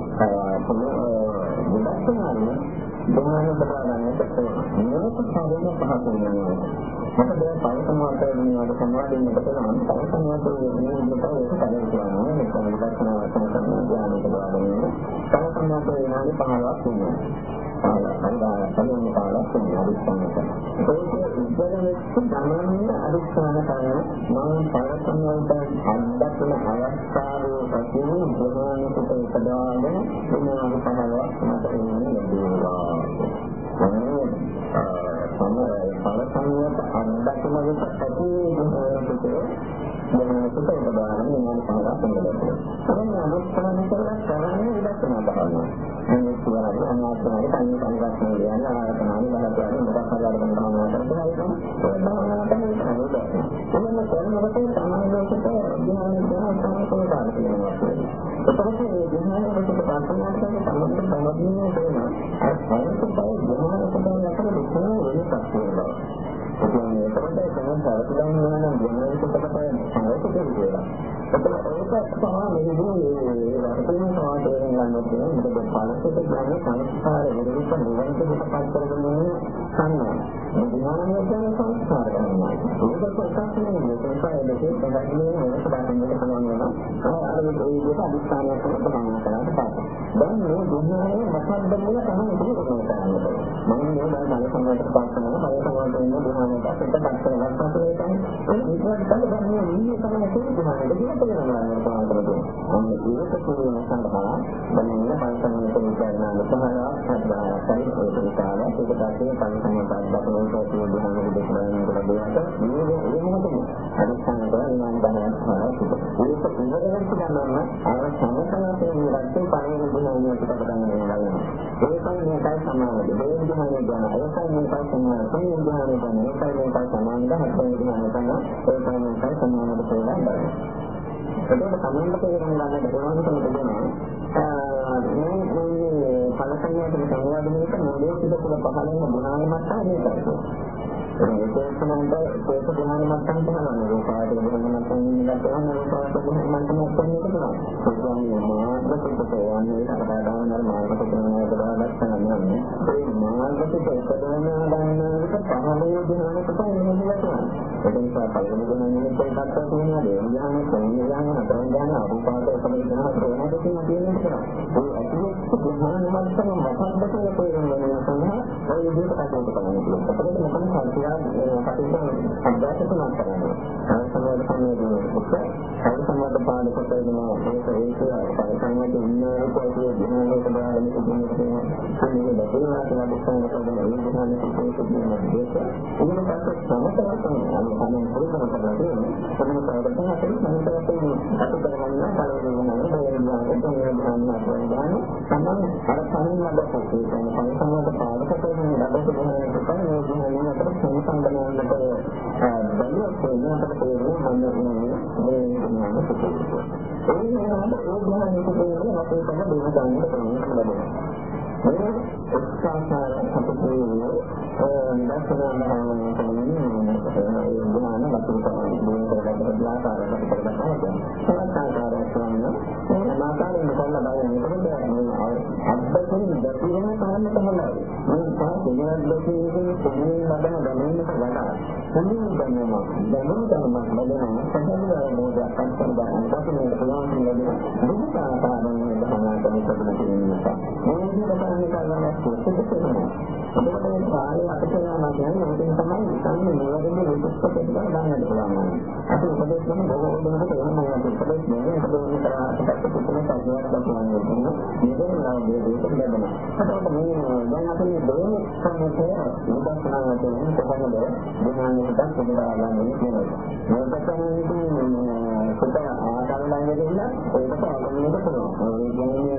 විදර්ශනානේ ධ්‍යාන බලන්නේ මේක සාධන පහක් වෙනවා මොකද පරිසමාතයෙන් වල සම්මාදින්න බතන පරිසමාතයෙන් මේ විදිහට ඒක කරගෙන යනවා මේක විදර්ශනා වශයෙන් කරන ධ්‍යාන බලන්නේ පරිසමාතයෙන් යන්නේ පහක් වෙනවා අනිවාර්ය තමයි පාලක් වෙන අදිස්ථානක. ඒක ඉස්සරහට ගමනින් අදිස්ථාන කරන මම පාරකම් වලට අද්දක්න අවස්ථාවේ වශයෙන් ප්‍රමාණිත උපදාගෙන මොනවාද පහලක් මත එන්නේ ලැබෙනවා. සමහර පාරකම් වලට අද්දක්න වලට ඇති වෙන සුප උපදාන මොනවාද පහලක් වෙනවා. තමයි අනුස්ථාන කරලා කරන්නේ ඉලක්කන බලනවා. මේ කියන්නේ අනාත්මයි තනිය සංගතන කියන්නේ ආයතනයි බලපෑම මොකක් හරි අරගෙන ගන්නවා කරලා ඒක තමයි තමයි කරන්නේ. මොනම කරනකොට සමානවට ධ්‍යාන කරන සමානකම ගන්නවා. ඒකත් මේ ධ්‍යාන වලට පාසනාට සම්බන්ධ සම්බන්ධිනේ වෙනවා. අර සංකල්පය ධ්‍යාන සම්බන්ධ අතර දුක වෙනසක් වෙනවා. ඒ කියන්නේ තමයි තමයි සාර්ථකවම වෙන ධ්‍යාන සම්බන්ධයෙන් සංකල්ප දෙවිලා. ඒක ඒක තමයි මේ වර්තමාන සමාජයෙන් ගන්න තියෙන මොකද පාලකක ගන්න සංස්කාර විරුද්ධ නිරන්තර පිටපත් කරගෙන යන සංඥා. මේ ධ්‍යානයේ තියෙන සංස්කාර ගන්නවා. ඒක කොටස්නේ මේකයි දෙකේ තමයි මේක දාන්නේ කරනවා. අර මේ විදිහට අදිස්ථානයක් කරනවා කරාට පස්සේ. දැන් මේ ධ්‍යානයේ මතක් දෙන්න තමයි කරන්නේ. මම මේ බල සම්මත පාස්කරන බල සම්මතයෙන් ධ්‍යානයට පිටපත් කරලා පස්සේ ඒක තමයි දැන් මේ නිමිති තමයි ධ්‍යානයේ දෙක වෙනවා නේද? අන්න ඒක කියන සඳහා බලන්න පරිසමයේ කරන සහායක් හදලා සරි ප්‍රතිකාර ඒක තමයි පරිසමයට දක්වන කෝපිය ධ්‍යාන විදේශනාවෙන් කරදේට මේ ඒ මොකද අදිස්ථාන කරන බණයක් හරි ඒක ඉවරකට ගන්නවා අර සම්මතයෙන් රැස්සේ පරිණත ධ්‍යානියට පටන් ගන්නවා ඒකයි මේකයි සමානද මේ ධ්‍යානය ගැන ඒකයි මේකයි සමානද මේ ධ්‍යානය ගැන ඒකයි මේකයි සමානද හතරේ ධ්‍යානය ගැන ඒකයි මේකයි සමානද කියලා බලන්න ඒකට සම්බන්ධ කරගෙන ගන්නට පුළුවන් කෙනෙක් මේ මේ පළසන්‍යයට සංවාදනයක මොලේ පිට පුළ පහළින් ගුණාන මට්ටම මේකයි. ඒක තමයි ඒක ගුණාන මට්ටම තමයි රූපාවචර ගුණාන මට්ටම ඉන්නකම රූපාවචර ගුණාන මට්ටම කියන්නේ ඒක තමයි මාර්ගසිතේ යන්නේ සකදාන මාර්ගසිතේ දාගන්න ඒ මාර්ගසිතේ උපදවන දානකට පහළේ ගුණාන තමයි මෙහෙමලා ඒක නිසා පළවෙනි ගුණාන එකක් ගන්න තියෙනවා දෙවෙනි ගුණාන තුන්වෙනි ගුණාන හතරවෙනි ගුණාන අරූපාවචර තමයි ගුණාන ප්‍රේමද කියන තියෙනවා. ඒ අතිවිශේෂ ගුණාන මට්ටම මතක් දෙකේ වෙන සඳහා ඒ විදිහට කටයුතු කරන්න පුළුවන්. ඒකත් මොකක්ද කල්පියා කටයුතු අභ්‍යාස තුනක් කරනවා. සමහර පරිසංවේදී කොට පරිසංවද පාඩ කොට දෙන මේක ඒක පරිසංවේදී ඉන්නේ කොහේ දිනවලට බාරගෙන ඉන්නේ කියන්නේ බැලුවා කියලා දෙන්න කරන ඒ දිනවල කිසිම දෙයක් ඒක පස්සේ සමතවතන අනුකම්පාවෙන් පුරුදු කරලා තියෙනවා සමහර ප්‍රවෘත්ති හතරක් සමතවතන අතුතරමන්න පළවෙනි වෙනවා ඒ ගාන තමයි අර කලින් ලබපු ඒ කියන්නේ පරිසංවද පාඩ කොට දෙන ලබපු දෙන මේ දිනවල අතර සම්බන්ධ වෙනකොට බැලුවොත් වෙනකට තේරෙනවා මම මේ නම පුතේ. ඒ වෙනකොට ඒ ග්‍රහණය කියන්නේ අපේ තමයි දෙන ගන්න ලැබෙනවා. මේ උත්සාහය අපේ නිදර්ශනවලින් කියන්නේ ඒ ග්‍රහණ ලක්ෂණ තමයි දෙන කරලා ආකාරයට කරගන්නවා. සමස්තකාරය කියන්නේ මේ ආකාරයෙන් කොල්ල බලන්නේ අත්දැකීම් දෙකේම තමයි තමයි. මේ පාඩේ දෙකේ කොහොමද බඳන ගමනට වඩා හොඳින් දැනෙනවා. දැනුම් ගන්නම ලැබෙනවා. සම්පූර්ණ මොහොතක් අත්දැකීම් ගන්න පුළුවන් ලැබෙනවා. දුක ආකාරයෙන් බහනා කරන නිසා. මේ විදිහට කරන්නේ කරන්නේ සුදුසුකම. ඒකත් මේ පාඩේ අපිට යනවා කියන්නේ මොකද තමයි ඉතින් නිවැරදිව විශ්වාස කරලා ගන්නට පුළුවන්. අපි උපදේශ කරන බොහෝ දෙනෙකුට එහෙම නෑ උපදේශ නෑ ඒක දෙන්න කරාට පුදුම සංඥාවක් ගන්නවා. මේකේ නාමයේ දෙයක් ලැබෙනවා. ඒකට මේ දැන් අපි දෙන්නේ සම්මතය උදාහරණයක් දෙන්න කොහොමද විඥානයට සම්බන්ධ කියනවා. මේක තමයි සුත ආකාරයෙන් දෙන්න ඒකට අගමනයට පුළුවන්. ඒ කියන්නේ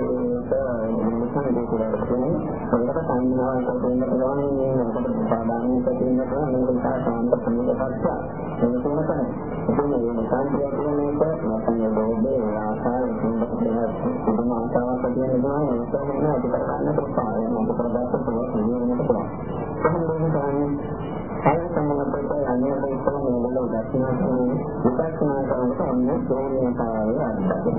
ඒක මොකක්ද කියලා කියන්නේ ඒකට සංඥාවක් දෙන්න පුළුවන් මේ මොකද සාමාන්‍යයෙන් තියෙන එක මේක සාමාන්‍ය සම්මුතියක්. ඒක තමයි. ඉතින් මේ සංකේතය කියන්නේ නැත්නම් ලෝභය ආසාව ඉතින් ආසාවක් තියෙනවා ඒක තමයි අපිට ගන්න ප්‍රපාරය මොකද ප්‍රදාස පුළුවන් නියමකට පුළුවන්. කොහොමද කරන්නේ? අය සම්මතයට අනිවාර්ය ඉස්සරහ මෙලොව දක්ෂිනා විපස්සනා කරනකොට අන්න සෝනියතාවය අද්දක්.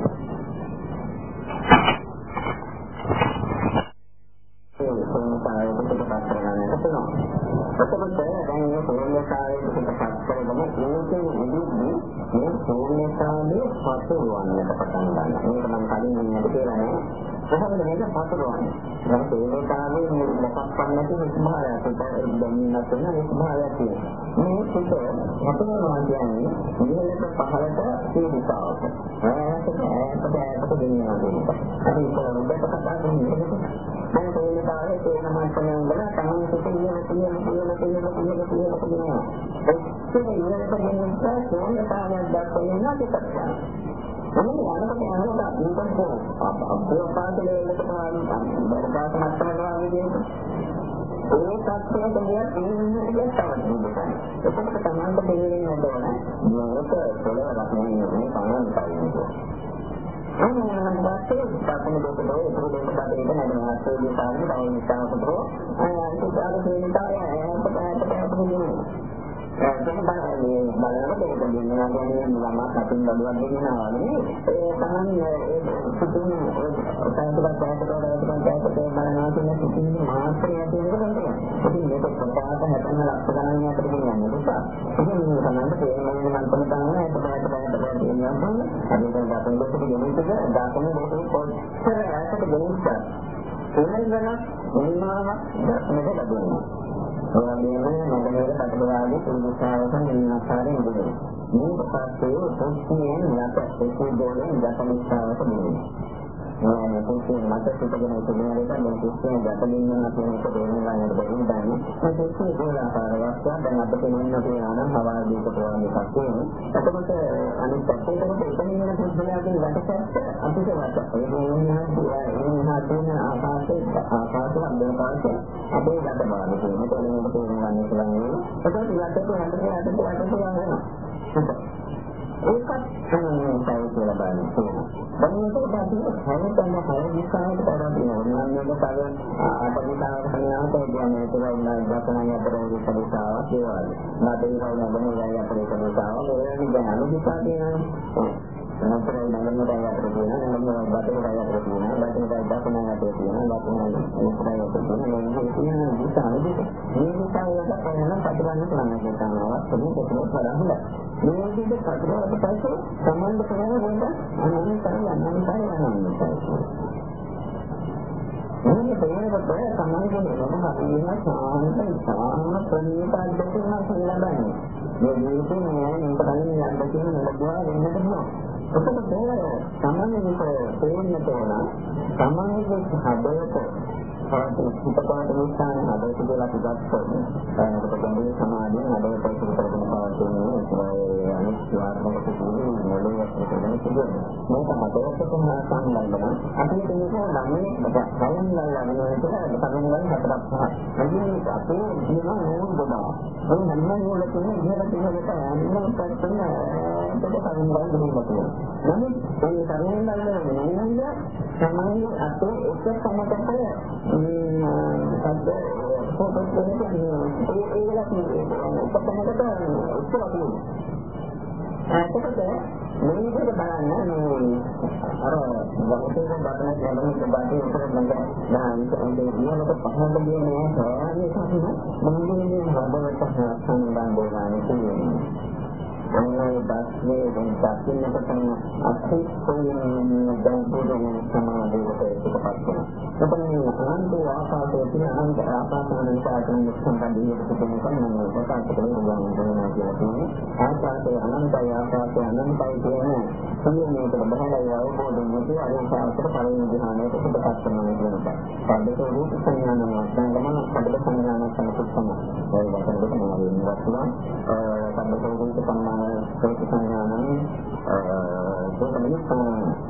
ඒ සෝනියතාවය පිටපත් කරගන්නට පුළුවන්. එතකොට දැන් මේ සෝනියතාවය පිටපත් කරගම ඒකේ ඉදිරිදී මේ සෝනියතාවයේ පසුවන්නට පටන් ගන්නවා. මේක මම කලින් මේකට කියලා නෑ. කොහොමද මේක පසුවන්නේ? දැන් සෝනියතාවයේ මේ මොකක් වන්නට ස්වභාවයක් දැනෙන්නත් වෙන ඒ ස්වභාවයක් තියෙනවා. මේ පිට මොකදනවා කියන්නේ ඉහළට පහළට තීවිතාවක්. ඒකට ඒකට ඒකට ගෙනියනවා කියනවා. හරි ඒක කතා කරන්නේ දැන් සෝනියතාවයේ තේන මාත්‍රයෙන් වල තමයි සිතිවිලි කියන කියන කියන කියන කියන කියනවා. ඒක ඉන්නකොට කියන්නේ සෝනියතාවයක් දක්වන්නේ නැති කරලා. මොනවද අනකට යනකොට ඉන්පස්සේ අපේ පාඩලේ එකට තමයි බරපාත මට්ටමට වගේ ඒ තත්ත්වය තමයි ඉන්නේ තමයි. ඒකත් තමයි තේරෙන්නේ නැතන. මේක පොළොව රකින්නේ මේ පානන් කරන්නේ. අන්න දැක්කේ අපේ දෙකේ ඒක දෙක බඩේට නැදනවා. ඒ පාන්නේ තමයි නිසාවකෝ. අය අනිත් ආකාරයෙන් තමයි අපිට අපිට කියන්නේ. දැන් බලන්නේ බලනකොට ඒක දෙන්නවා කියන්නේ ළමා කටින් බලුවක් දෙන්නවා නේ ඒ තමයි ඒ පුදුම සායතක සායතක සායතක බලනවා කියන සිතින් මාත්‍රය තියෙනවා. ඉතින් මේක ප්‍රකාශ හැදෙන ලක්ෂ ගණන් අතර කියන්නේ නිසා ඉතින් මේ සම්බන්ධ තේරුම් ගන්න මම තමයි ඒක බලන්න බලන්න තියෙනවා. අපි දැන් අපේ දෙක ගෙනිච්චද දාපම මොකද කොච්චර ඈතට ගෙනිච්චද එන්නගෙන එන්නාම මේක ලැබුණා. ඔයාලගේ නගරයේ කටබාගේ පුරුෂාවකන් ඉන්න ආකාරයෙන් ඉඳලා. මේක පස්සේ පොස්තියෙන් යට ඒකේ දෙන්නේ ජපනිස්තාවට දෙන්නේ. මේ පොස්තිය මත සිටගෙන ඉඳලා දැන් පොස්තිය ජපනින්න කියන එක දෙන්නවා නේද බැරිදන්නේ. මේ පොස්තිය ගෝලාකාරයක් දැන් අපිට මෙන්න තියෙනවා හවාල් දීකට වගේ එකක් වෙනවා. එතකොට අනිත් පැත්තට එතන ඉන්න පොස්තියගේ වැටසැත් අපිට වට. ඒ කියන්නේ එන්නා තියෙන ආකාශයේ ආකාශයේ අන්දපාතේ අපේ යට බාන තියෙනවා. ඒක තේරුම් ගන්න පුළුවන්. ඒකත් යට කරලා යට යට යට යනවා. ඒකත් තමයි කියලා බලන්න. දැන් මේක තමයි හැමතැනම හරිය විකාරයට කරන්නේ. ඕනෑම දෙයක් අතනිතාවට හරියට කියන්නේ ඒක වුණා දක්වන අතරේ පරිසාවක් ඒවල. නැදේ වුණා ගමන අතරේ පරිසාවක් ඒවල දැන් අනුවිසා තියෙනවා. නතරයි නගරයට යන්න තියෙනවා. නගරයට බටේට යන්න තියෙනවා. බටේට දක්වන අතරේ තියෙනවා. දක්වන ඉස්සරහට තියෙනවා. මේ කියන විසාරෙදි මේ විසාරයට පයන පටවන්න පුළුවන් කියනවා. ඒක තමයි කරන්නේ. මේ විදිහට පටවන්න පස්සේ සම්බන්ධ කරගෙන හොඳ අනන්තය අනන්තය අනන්තය. මේ තේරෙනකොට සමාජයේ මොනවද කියන සාහන සාහන ප්‍රණීත දෙකක් ලබන්නේ. මේ ජීවිතේ මේ කලින් යන්න කියන ලබුවා වෙන්න බෑ. ඔතන සමාජයේ තේරෙන්න තෝරන සමාජයේ හදවත සාහිත්‍යපත නිසාන හදවත කියලා පිටත් කරනවා. ඒ සමාජයේ හදවත පිටකරන පාඩුවේ අනිත් වාර්ණක තුනේ මොළයේ ප්‍රතිදෙන සිදුවෙන. මේක හදවත කොහොමද සම්බන්ධව? අපි මේක ළමයි කලින් ළමයි කියලා කරුණුන් හතරක් පහක්. මේ අපේ ජීවන නෝන ගොඩා. ඒ හැම නෝන තුනේ ඉහළ තියෙනකට අනිත් පැත්තෙන් ඒක කරුණුන් දෙන්නවා. නමුත් මේ කරුණුන් ළමයි සමාජයේ අපේ එක සමකට මේ සද්ද පොතේ තියෙන ඒ ඒගොල්ලෝ උපකරණකට උත්තරපු. ඒකද මේ විදිහට බලන්න මේ අර වගේ බටන ගැලවෙන්න බාටි උත්තර ගන්න නාන්තේ ඉන්නකොට පහළ ගියේ නෑ සාමාන්‍ය සම්මත මොන්නේ හදවත සම්බන්ධ වෙනවා අනේ බස්නේ දැන් දකින්නට තමයි අත්‍යවශ්‍යම දැන් පොදුම සමාදේවට එකපත් වෙනවා. එතන අනන්ත ආකාශයේ තියෙන අනන්ත ආකාශයන් සාකච්ඡා සම්බන්ධයෙන් තිබෙන කන්නෝ ප්‍රකාශ කරනවා වෙනවා කියන්නේ ආකාශයේ අනන්තය ආකාශයේ අනන්තය කියන සම්මේලනයකට බහලයි අවබෝධ වෙන්නේ අරසාවතර පරිණි ධ්‍යානයට පිටපත් කරනවා කියනවා. පඩේ රූප සංඥාන වස්තංගම පඩේ සංඥාන සම්පූර්ණ ඒ වගේ දෙයක් තමයි වෙනවා. පඩේ රූප සංඥාන ඒක සංඥානන් ඒක මිනිස්සුන්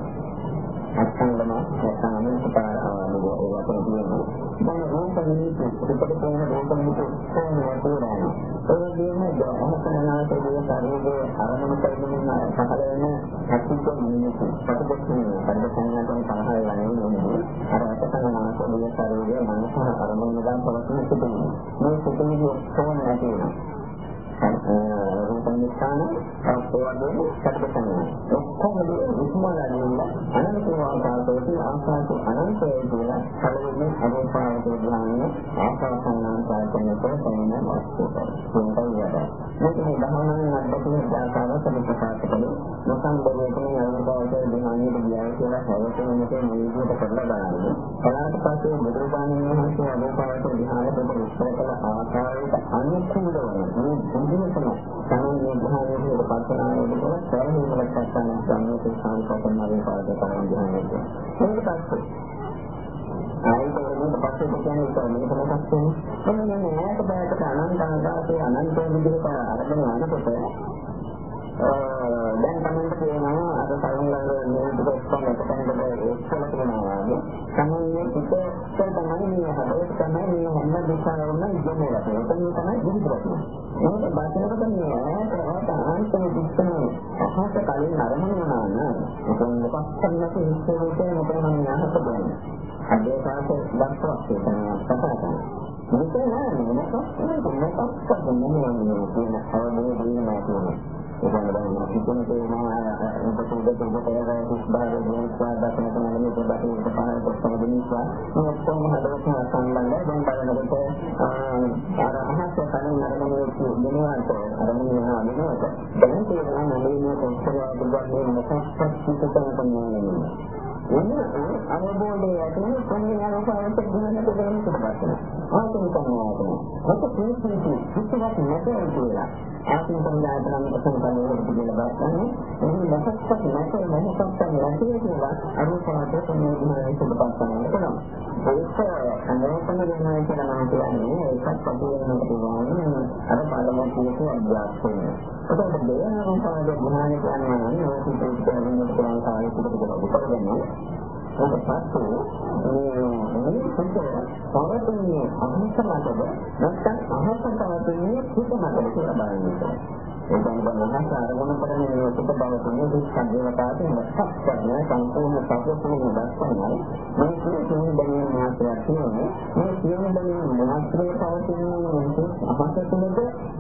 අත්ංගම නැත්නම් පුතාලෝ ඒවට කියනවා. දැන් රූපණී පිටපතේන රූපණී කොහොමද තෝරන්නේ? ඒ කියන්නේ අහසනාතේ ශරීරයේ අරමුණු කරමින් පහළ වෙන ඇක්ටිව් මිනිස්සු පිටපතේ පරිද සංඥාවෙන් පහළ වෙන්නේ අර අහසනාතේ ශරීරයේ මනස අරමුණු ගන්න පවතින සිදුවීම. මේ සිදුවීම කොහොමද නැතිවෙන්නේ? රූපන් නිස්සාන අපෝවදේ සත්‍යසංගය ඔක්කොම විස්මරණය අනන්ත වාසාවේදී ආකාශ අනන්තයේ කියලා කලින් අදෝපාවත ධ්‍යාන ආකාශානන් පාදයෙන් කරගෙන වස්තුත සුන්දරයද මේකේ දහනන් අද්දකින් ආකාරව සම්පූර්ණ කළේ මොසම්බරයේ අනුභවයේ ධ්‍යානෙ දියා කියලා හැවතෙන මේකේ නිවිදට කරලා බලන්නේ කලාවට පස්සේ බුදුරජාණන් වහන්සේ අදෝපාවත ධ්‍යාන දෙක විස්තර කළ ආකාරයට අනුකූල වෙනවා ඉන්දියකම සාමාන්‍ය ධ්‍යානයේ පස්සනාවේ වල සරලව පස්සන සම්මත සංකල්පනාවේ පාදක ධ්‍යානයක්. ඒක පස්සේ ආයෙත් මේක පස්සේ කියන්නේ මේක තමයි පස්සේ. මොනවා නෑ ඒක බයකට අනන්ත ආකාශයේ අනන්ත විදිහට අරගෙන යනකොට දැන් තමයි කියනවා අර සාමාන්‍ය නේද ඔක්කොම එකතැනකට ඒකල කියනවා වගේ සාමාන්‍ය පිටේ තමයි මේ හදවත තමයි මේ හැම දිශාවම ඉගෙනලා තියෙන්නේ. ඒක තමයි බුදුරජාණන්. මේක බාහිරකට මේ ඈත ආන්තර දිශාව අහස කලින් අරමුණ වුණා නම් ඒක පස්සන්නට ඉස්සෙල්ලා මොකද මම අහස බලන්නේ. අදේ පාසේ දක්වත් තියෙනවා කතා කරනවා. මේක නෑ මේක මේක පස්සක් නෙමෙයි කියන අවබෝධය තියෙනවා. ඒකම දැන් කිසිම තේමාවක් උපතෝද උපතේ විස්බාරේ විස්බාරයෙන් තමයි මේ පොඩි උපපාර කොටම දෙන්නවා. මේ ඔක්කොම හදවත සම්බන්ධයි. දැන් බලනකොට අර අහස කලින් අරගෙන දෙනවාට අරගෙන යනවා නේද? දැන් තේරෙනවා මේ කොච්චර දුරට මොකක්ද පිටතට යන්නේ. එන්නේ අවබෝධය ඇතිවෙන කොහේ යනකොට ගුණයක් දෙන්න පුළුවන්. ආතන තමයි. ඔක ප්‍රේක්ෂණය කිසිවක් නැතේ කියලා. ආතන සම්දායතන ප්‍රසන්නතාවය කියලා බලන්න. මේ ලක්ෂයක් නැතේ මොහොතක් නැතේ කියලා අනුපාතය තමයි ගුණයක් පිටපත් කරන්න පුළුවන්. ඒක අනුපාතන ගුණය කියලා මම කියන්නේ ඒකත් පොදුවෙන්න පුළුවන්. අර පාඩමක් කියපු අභ්‍යාසය. ඔතන දෙයයන් අනුපාතන ගුණය කියන්නේ මේ සිද්ධ වෙන පුළුවන් කාර්යයකට උපකරණය. ඒක පස්සේ මේ සංකේත පවතින අහසමතද නැත්නම් අහසම පවතින සුතමතද කියලා බලන්න. ඒ කියන්නේ මනස අරගෙන කරන මේ සුත බවතුනේ දුක්ඛදේවතාවට මොකක්ද සම්පූර්ණ සත්‍යතුනේ දැක්කමයි මේ කියන්නේ දැනෙන මාත්‍රයක් තියෙනවා. මේ කියන්නේ දැනෙන මාත්‍රේ පවතින අහස තුනද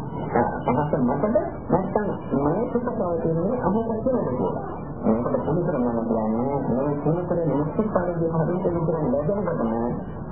අහස මතද නැත්නම් මේ සුත පවතින අහස තුනද මේකට පුදුතර මම කියන්නේ මේ පුදුතර නිශ්චිත පරිදි හරියට විතරක් ලැබෙනකොට තමයි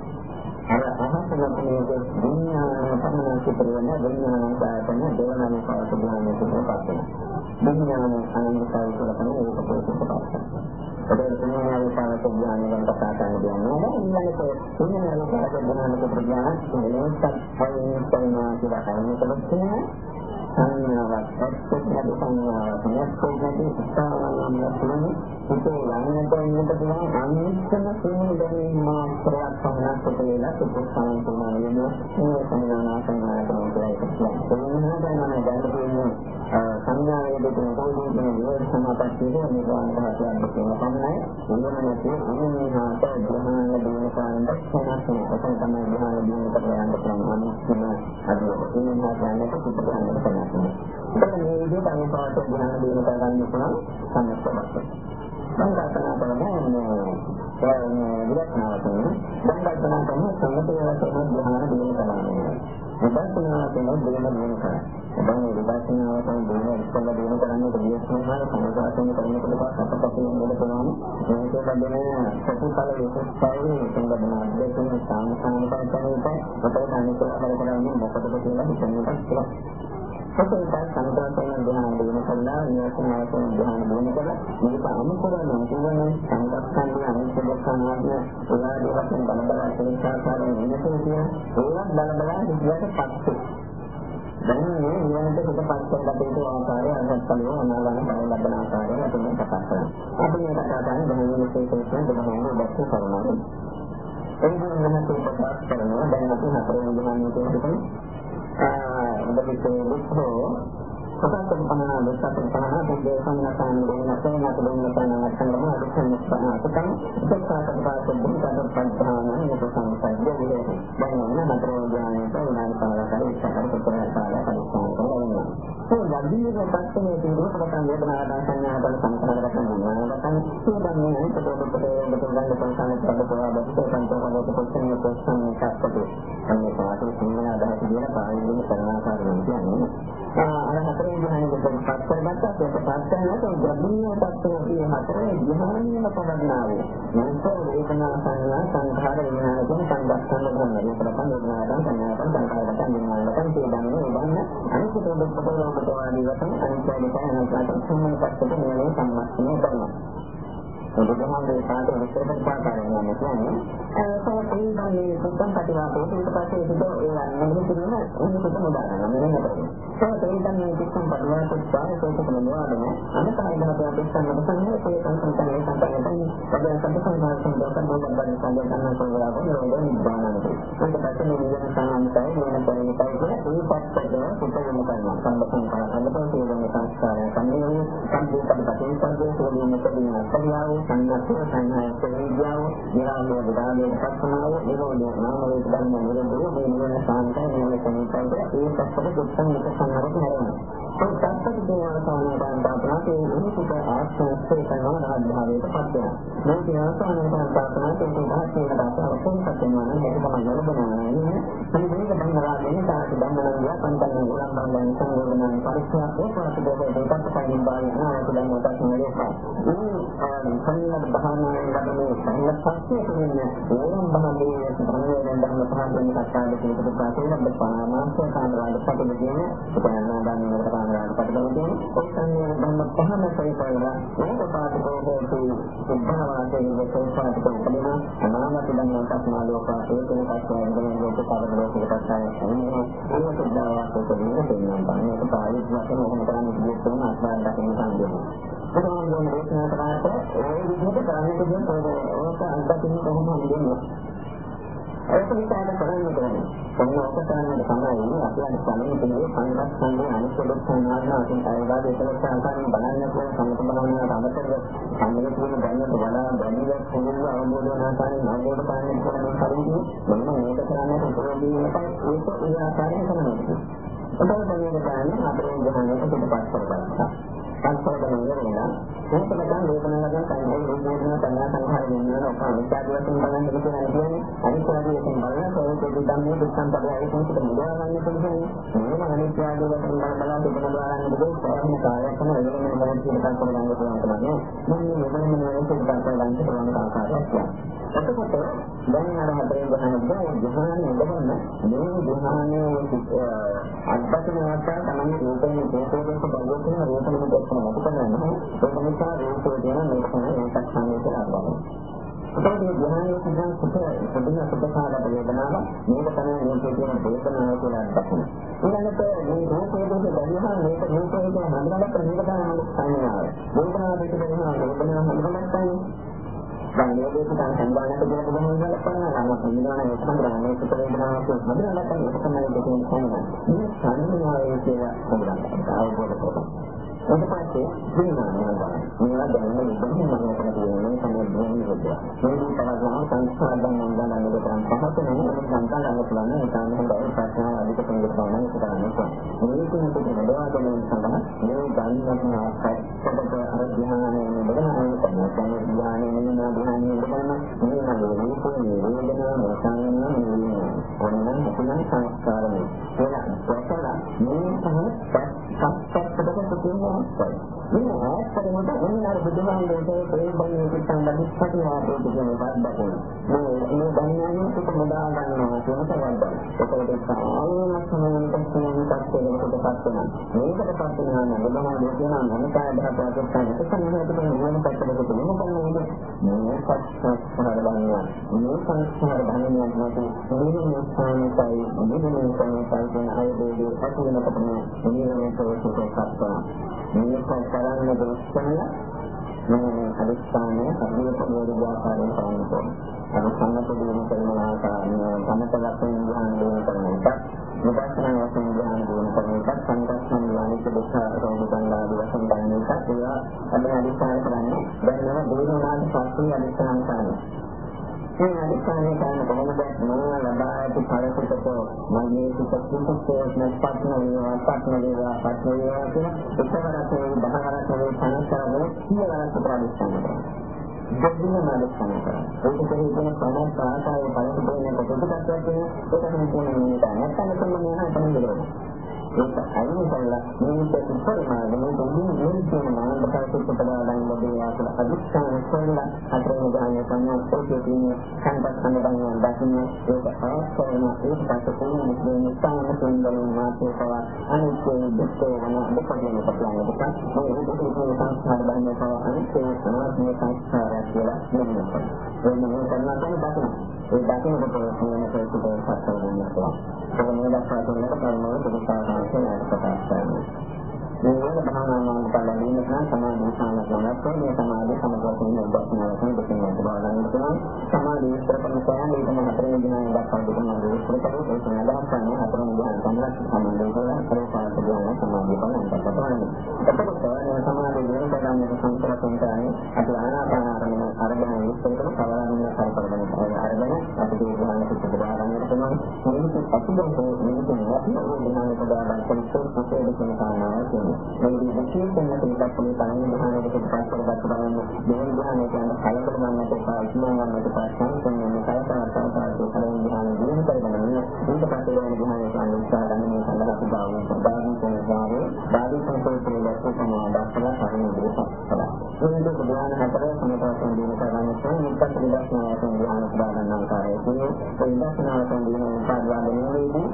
අර අහසනකේ විඥාන සම්මත සිදුවන විඥාන කායතන දේවනාම පවතින විඥාන සිදුවපත් වෙනවා. විඥාන අනිත්‍යය කියලා තමයි ඒක පොතේ පවතින. ඒකෙන් සංඥාවේ පාරට ඥාන ගැන කතා කරන්න දෙනවා. ඊළඟට සංඥාවේ පාරට ඥාන කුප්‍රඥාන එලෙසත් අයින් කරනවා කියලා කියන්නේ සංඥාවක් එක්කම සංඥාවක් නැත්නම් ඉස්සාවනම් කියන්නේ ඒකේ ළඟට ඉන්නට පුළුවන් අනිත්‍යම සිහිනෙන් මාත්‍රයක් පමණක් වෙලා සුපසාරණ කරනවා මේ සංඥා සංඥාවක් කියලා කියනවා. සංඥාවේ දෙකම කොහොමද මේ සමාපත්තියේ නිර්වාණ ධාතුවක් කියනකමයි මොනවාද අනුමහාත ධ්‍යාන දෙන කාණ්ඩ සමාසන ඔතන තමයි ධ්‍යාන දෙන කරන්න පුළුවන් අද මේ මාතනක පිටකරන්න කරනවා. ඒක මේ විදිහට අනුපාත ධ්‍යාන දෙන කරන්න පුළුවන් සම්පූර්ණයක්. සංකල්පනා කරනවා ඒ විරක්නාවතන සංකල්පනා කරන සම්පූර්ණ ධ්‍යාන දෙන කරනවා. විදර්ශනාව කියන දෙයක් නෙවෙයි කරන්නේ. දැන් මේ විදර්ශනාව තමයි දෙන ඉස්සෙල්ලා දෙන කරන්නේ විද්‍යාත්මක සම්පූර්ණ කරනකොට අපතේ මොකද කරන්නේ? මේක බඳින ප්‍රතිඵල විශ්වාසයෙන් සංගමන අධ්‍යයන සාමකාමී කරනකොට අපට අනිත් කරන්නේ මොකටද කියලා හිතන්නට පුළුවන්. ඒකෙන් සංකල්පන ධ්‍යාන දෙන කල්ලා විදර්ශනාව කියන ධ්‍යාන දෙන කල්ලා මේක අනුකරණ කියන්නේ සංකල්පන අනිත් දෙකනාත්ම උදාහරණ වශයෙන් බලබලා සංස්කාරයෙන් වෙනසක් කියන ඒවත් බලබලා හිතට පස්සේ දැන් මේ ඊළඟට හිතපත් කරලා තියෙන ආකාරය අහස්සලිය අනාගත බල ලබන ආකාරය අපි කතා කරනවා. අපි මේ කතා කරන්නේ බොහෝ විශේෂයෙන් බොහෝ දැක්ක කරනවා. ඒක වෙනත් උපකාර කරනවා. දැන් අපි හතරවෙනි ධ්‍යානයේ තියෙන්නේ ආ ඉතින් විස්තර සතර පහන දෙකක් පහන දෙකේ සංඥාසන් දෙන සේනාත දෙන තනන සංගම අධිෂ්ඨාන ස්ථානකම් සත්‍යකට පාසෙන් දුකට පන්තාන මේක සංසය්‍ය විදිහට දැන් නම් හතරවෙනි ධ්‍යානයට උනාන පාරකට ඉස්සරහට කරලා පරිස්සම් කරනවා. ඒ යදිනේ පස්සේ තියෙන කොට වේදනාවට සංඥාවට සංකල්පකට යනවා. නැත්නම් සෝදන්නේ ඒකකට දෙකෙන් සංසාරයට පදපවා බස්සේ සංකල්පවලට පොත්න්නේ ප්‍රශ්න එකක්ද. අන්නේ පාඩේ සිංහල අදහස කියන පාඩේ කරනාකාරයෙන් කියන්නේ අර හතරේ ධ්‍යානෙකට පත් කරගත්තා ඒක පත් කරනකොට ග්‍රහණීය තත්ත්වයේ හතරේ ධ්‍යානෙම පවර්ණාවේ මේක වේදනා සංඥා සංඛාර විඥාන කියන සංදස්සන ගන්න ඒක තමයි වේදනාවෙන් සංඥාවෙන් සංඛාරයෙන් විඥානයෙන් තේදන්නේ උදාහරණ අනිත් පොතවලට වාදී වශයෙන් අනිත්‍යයට යනකට සම්මතකට නිවැරදි සම්මස්තනය කරනවා. බුදුහාමුදුරුවෝ පාඩ විස්තර කරපාරන යන කියන්නේ ඒක තමයි සුත්තම් ප්‍රතිවාදයේ ඊට පස්සේ ඒක ඒ අනුමත කරන උන්ට මොදාගන්න මෙන්න තමයි. ඒක තේරුම් මේ සුත්තම් ප්‍රතිවාදයේ පාඩේට මොනවාද අනිත් ආයතනවල දෙස්සන්න බසන්නේ ඒ සංසන්දනයේ සම්පූර්ණයෙන් පදයන් සම්පූර්ණ සම්බන්ධ කරන සංගතන කරනවා නේද නිබ්බානට. ඒක පස්සේ මේ විදිහට සාමාන්‍යයෙන් වෙන පරිණතය කියලා ඒ පැත්තට පුතගෙන කරනවා. සම්බන්ධ කරනවා තේරුම් සංස්කාරය සම්බන්ධයෙන් සම්පූර්ණ පදයෙන් සම්පූර්ණ වෙන පරිණාමය සංඥාත්මක සංඥායක විද්‍යාව නිරාමය විදාලයේ පස්සනාව නිරෝධය නාම රූප ධර්ම නිරෝධය මේ නිවන සාන්තය නිවන සම්පූර්ණ ඒ පස්සට දුක්ඛ නික සංහරක හැරෙනවා. ඒ සත්‍ය දේවල් සාමාන්‍යයෙන් දාපනාතේ උනිසුක ආස්වාස්සේ කරන ආධාරයට පත් වෙනවා. මේ දේවල් සාමාන්‍යයෙන් දාපනාතේ උදාහරණයක් දාලා කොහොමද මේක තමයි ලැබෙනවා නේ. මේ දෙක බංගලාදේශ තාට බංගලාදේශ පන්තන උලම්බන් සංයෝජන පරික්ෂා ඒකත් දෙකක් දෙකක් පයින් බාරි ආයත දැන් උදස් නෙලෙපා. මේ සංයම භාවනාවෙන් ලැබෙන සංයප්පස්සේ කියන්නේ ඕනම් භාවනාවේ සම්පූර්ණ ධර්ම පහකින් කතාවේ තියෙන ප්‍රාථමික පාමාංශ කාණ්ඩවල පටලගෙන උපයනාදානවල කාණ්ඩවල පටලගෙන ඒ සංයම ධර්ම පහම සේපයලා මේක පාඩකෝපෝතු උද්ධාවාදයේ විශේෂාත කරගෙන අනාමත ධර්ම සත්‍මාලෝක ඒකේ කතාවෙන් ගොඩ පාඩකෝපෝතු කතාවේ ඒක උද්ධාවාදයේ කියන දෙන්නම් බණේක පාළිත් වශයෙන් මොකද කරන්නේ කියන ආකාරය දකින්න සම්බන්ධයි. ඒකම මොන දේශනා කරාට ඒ විදිහට කරන්නේ කියන්නේ ඕක අන්තිම කොහොමද වෙන්නේ? ඒක විතරක් කරන්නේ නැහැ. මොනවාට කරන්නද තමයි අපි අද සමහර කෙනෙක් සංගතන්නේ අනිත් සංඥාන අතින් ආයතන දෙකක් සංකල්ප බලන්න පුළුවන් සම්මත බලන්න අමතර සම්මත වෙන දැනට වඩා දැනගන්න පුළුවන් අවබෝධ වෙන ආකාරයෙන් අවබෝධ කරගන්න පුළුවන් කරුණු මොනවා මේක කරන්නට උපයෝගී වෙනකන් ඒක ඒ ආකාරයෙන් කරනවා. ඔතන තමයි ගන්න අපේ ජීවිතයට පිටපත් කරගන්නවා. සංස්කෘතික නිරෝධය මේක තමයි වේදනාවකින් සංකල්ප වේදනා සංඥා සංඛාර විඥාන ඔක්කොම ඉස්සරහින් බලන්න දෙන්නේ කියන්නේ අනිත්‍යයෙන් බලන සෝතේ ධම්මේ දුක්ඛම් පදයයි කොහොමද මුදාගන්න පුළුවන් මේක අනිත්‍යයෙන් බලන බලන දුක බලන්න දුක සාරණ කාර්යයක් තමයි වෙනම බලන්න කියන කල්පනා කරන්න පුළුවන් තමයි මේ මෙතන මේ සිද්ධාන්ත ගන්න පුළුවන් ආකාරයක් එතකොට දැන් අර හතරෙන් ගහනකොට ධ්‍යානෙ ඉඳගෙන මේ ධ්‍යානයේ අත්දැකීම් වලට තමයි කියන්නේ රූපයෙන් රූපයෙන් බලන රූපයෙන් දැක්කම නැහැ. ඒක නිසා රූපය කියන මේක තමයි ඒකත් සංකේතය ආවම. ඒකේ ධ්‍යානයේ කියන සුඛ සුදුන සුඛකාර වේදනාව මේක තමයි මේකේ තියෙන වේදනාව කියලා දක්වනවා. ඊළඟට මේ රූපයේ දුක බැලුවහම මේක රූපයේ කියන හඳුනගත්ත මේක තමයි සංඥාව. වේදනාව පිට වෙනවා වේදනාව හඳුනගත්තා. දැන් මේ දෙක තමයි සම්බන්ධ කරගෙන බලන්න බලන්න නම් සංඥාන එක තමයි මේ සුඛ වේදනාව හඳුනගත්තා ඒක තමයි දෙකෙන් සංඥා. මේ සංඥාවේ කියලා හඳුනගන්නවා අවබෝධ කරගන්න. ඊට පස්සේ විඥානය ගන්න. මේවා දැනෙන විදිහ මම කරන දේ තමයි දෙන්නේ. මේක තමයි සංස්කාර ගන්න ගන්න දෙකෙන් පහත නෙමෙයි සංස්කාර ගන්න පුළුවන් ඒ තමයි හොඳයි ප්‍රශ්න අධික කෙනෙකුට ගන්න කරන්නේ. මේක නෙමෙයි නඩවාගෙන සඳහන් මේ ගන්නත් ආකාරය පොඩට අර ධ්‍යානයේ බලන තමයි ධ්‍යානයේ නෙමෙයි ධ්‍යානයේ බලන මේ නේද මේ වේදනාව සංඥා ඔන්න මොකක්ද සංස්කාරය. ඒක ප්‍රසන්න මේ තමයි සත්‍යපදක තියෙනවා. මේ ආස්තරමද එන්නාර බුදුහාමුදුරේ ප්‍රේමයෙන් පිටංග දිස්සට වාදේ කියන බද්දකෝ. මේ මේ ධර්මයන් පිට මුදා ගන්නවා කියන සම්බන්ධය. ඒකට සාමාන්‍ය සමාන තත්ත්වයන් තත්ත්වයකට පත් වෙනවා. මේකට පත් වෙනවා නම් බුදුහාමුදුරේ කියන අනිකාය දහපතක් තමයි සම්මත වෙන මොන පැත්තකට තියෙනවද? මේ සංස්කාර ධර්මයන්. මේ සංස්කාර ධර්මයන් නැති මොනින් ස්ථානයයි මොනින් ස්ථානයයි කියන ආයතනයේ අතුලකට මොනින් තෝරපත් මේ සංස්කාරන දොස්තන මේ අදිස්ථානයේ අභිවෘද්ධි ආකාරයෙන් කරනවා. අර සම්මත දින කරන ආකාරයෙන් සම්මතලක්ෂණ ඥාන දින කරන එක, විපස්සනා වශයෙන් ඥාන දින කරන එක, සංකල්පන ඥානික දෙක රෝගසංගාදී වශයෙන් ගන්න එක, ඒවා අපි අදිස්ථාන කරන්නේ දැන් නම දිනුනාට පස්සේ අදිස්ථාන කරනවා. මේ අදිස්ථානයේ කරන කොහොමද මම ලබාපු පරිසරයට මගේ සිතේ නැත්පත්න වේවා පත්න වේවා පත්න වේවා කියන එකවරක් බහවරක් වේ සංස්කාරවල සියවරක් ප්‍රතිස්ථාන කරනවා. දෙවියන් මානසිකව ඒක කියන්නේ සමාන පාසාවේ පරිසරයේ කොටසක් තියෙන ඒක තමයි කියන්නේ නැත්නම් සම්මතය තමයි ඒක අයින් කරලා මේක උපරිමාන මේ දෙන්නේ මේ කියන මානසික ප්‍රතිපදාවෙන් ලැබෙන ආකාර අදිස්ථාන කරලා අතරේ ගානේ තමයි ඔකේ තියෙන සංකල්පන බංගන දැකින්න ඒක අවශ්‍යම ඒක පස්සේ මේ ස්ථාන සම්බන්ධව මාතේකව අනිත් දෙකේ වෙන දෙකකින් පටලන්න දෙපා මේ දෙකේ සංස්කාර බංගන තව අනිත් සමාධිය සංස්කාරය කියලා කියනවා ඒ මොන කරනවා තමයි දැක්කම ඒ දැකීමකට මේ ප්‍රතිපදාව පස්සට ගන්නවා ඒක මේ දක්වා දෙන්නට කරනවා දෙකපාරක් කියලා ප්‍රකාශ කරනවා. මේ වල භාවනාවන් බලන නිසා සමාධි සානකමත් මේ සමාධි සමගතන දක්ෂණයන් දෙකෙන් බලන්න පුළුවන්. සමාධි විස්තර කරන සෑම එකම හතරෙන් දිනන දක්වා දෙනවා විස්තර කරලා ඒක නදාස් කරන හතරෙන් දිනන සම්ලක් සම්බන්ධව කරලා පරිපාලක දිනන සමාධි බලන්න බලන්න. එතකොට සමාධි දිනන කරන්නේ සංකල්පයෙන් තමයි අපි ආනාපාන ආරම්භන ආරම්භන විස්තර කරන සවරන්නේ කරපරගෙන ආරම්භන අපි දිනන පිටු බාරන්නේ තමයි. මේක අසුබෝ මේක නැති දිනන පදාන කොන්සෙප්ට් පොතේ දෙකම තමයි. මේ විශේෂයෙන්ම මේකත් පොලේ තනින් මහානගරයට පාස් කරගත්ත බලන්න දෙවන ධ්‍යානයේ යන කලකට ගන්නට පාස්මාවන්නට පාස්කම් කියන්නේ කලකට පාස්කම් කරන ධ්‍යාන දින කරගන්න ඊට පස්සේ වෙන ධ්‍යානයේ යන උත්සාහ ගන්න මේ සඳහා පුදාවන් සදාන් කියන ධාරේ බාධි සංකල්පයේ ලක්ෂණ සමාදාස්ලා හරින දෙයක් කරා. මේ දෙක ධ්‍යාන හතර සමතයෙන් දින කරගන්න තමයි මුක්ත විදර්ශනාවෙන් ධ්‍යාන ප්‍රදාන ආකාරය. මේ විදර්ශනාවෙන් දින උපාදානයේදී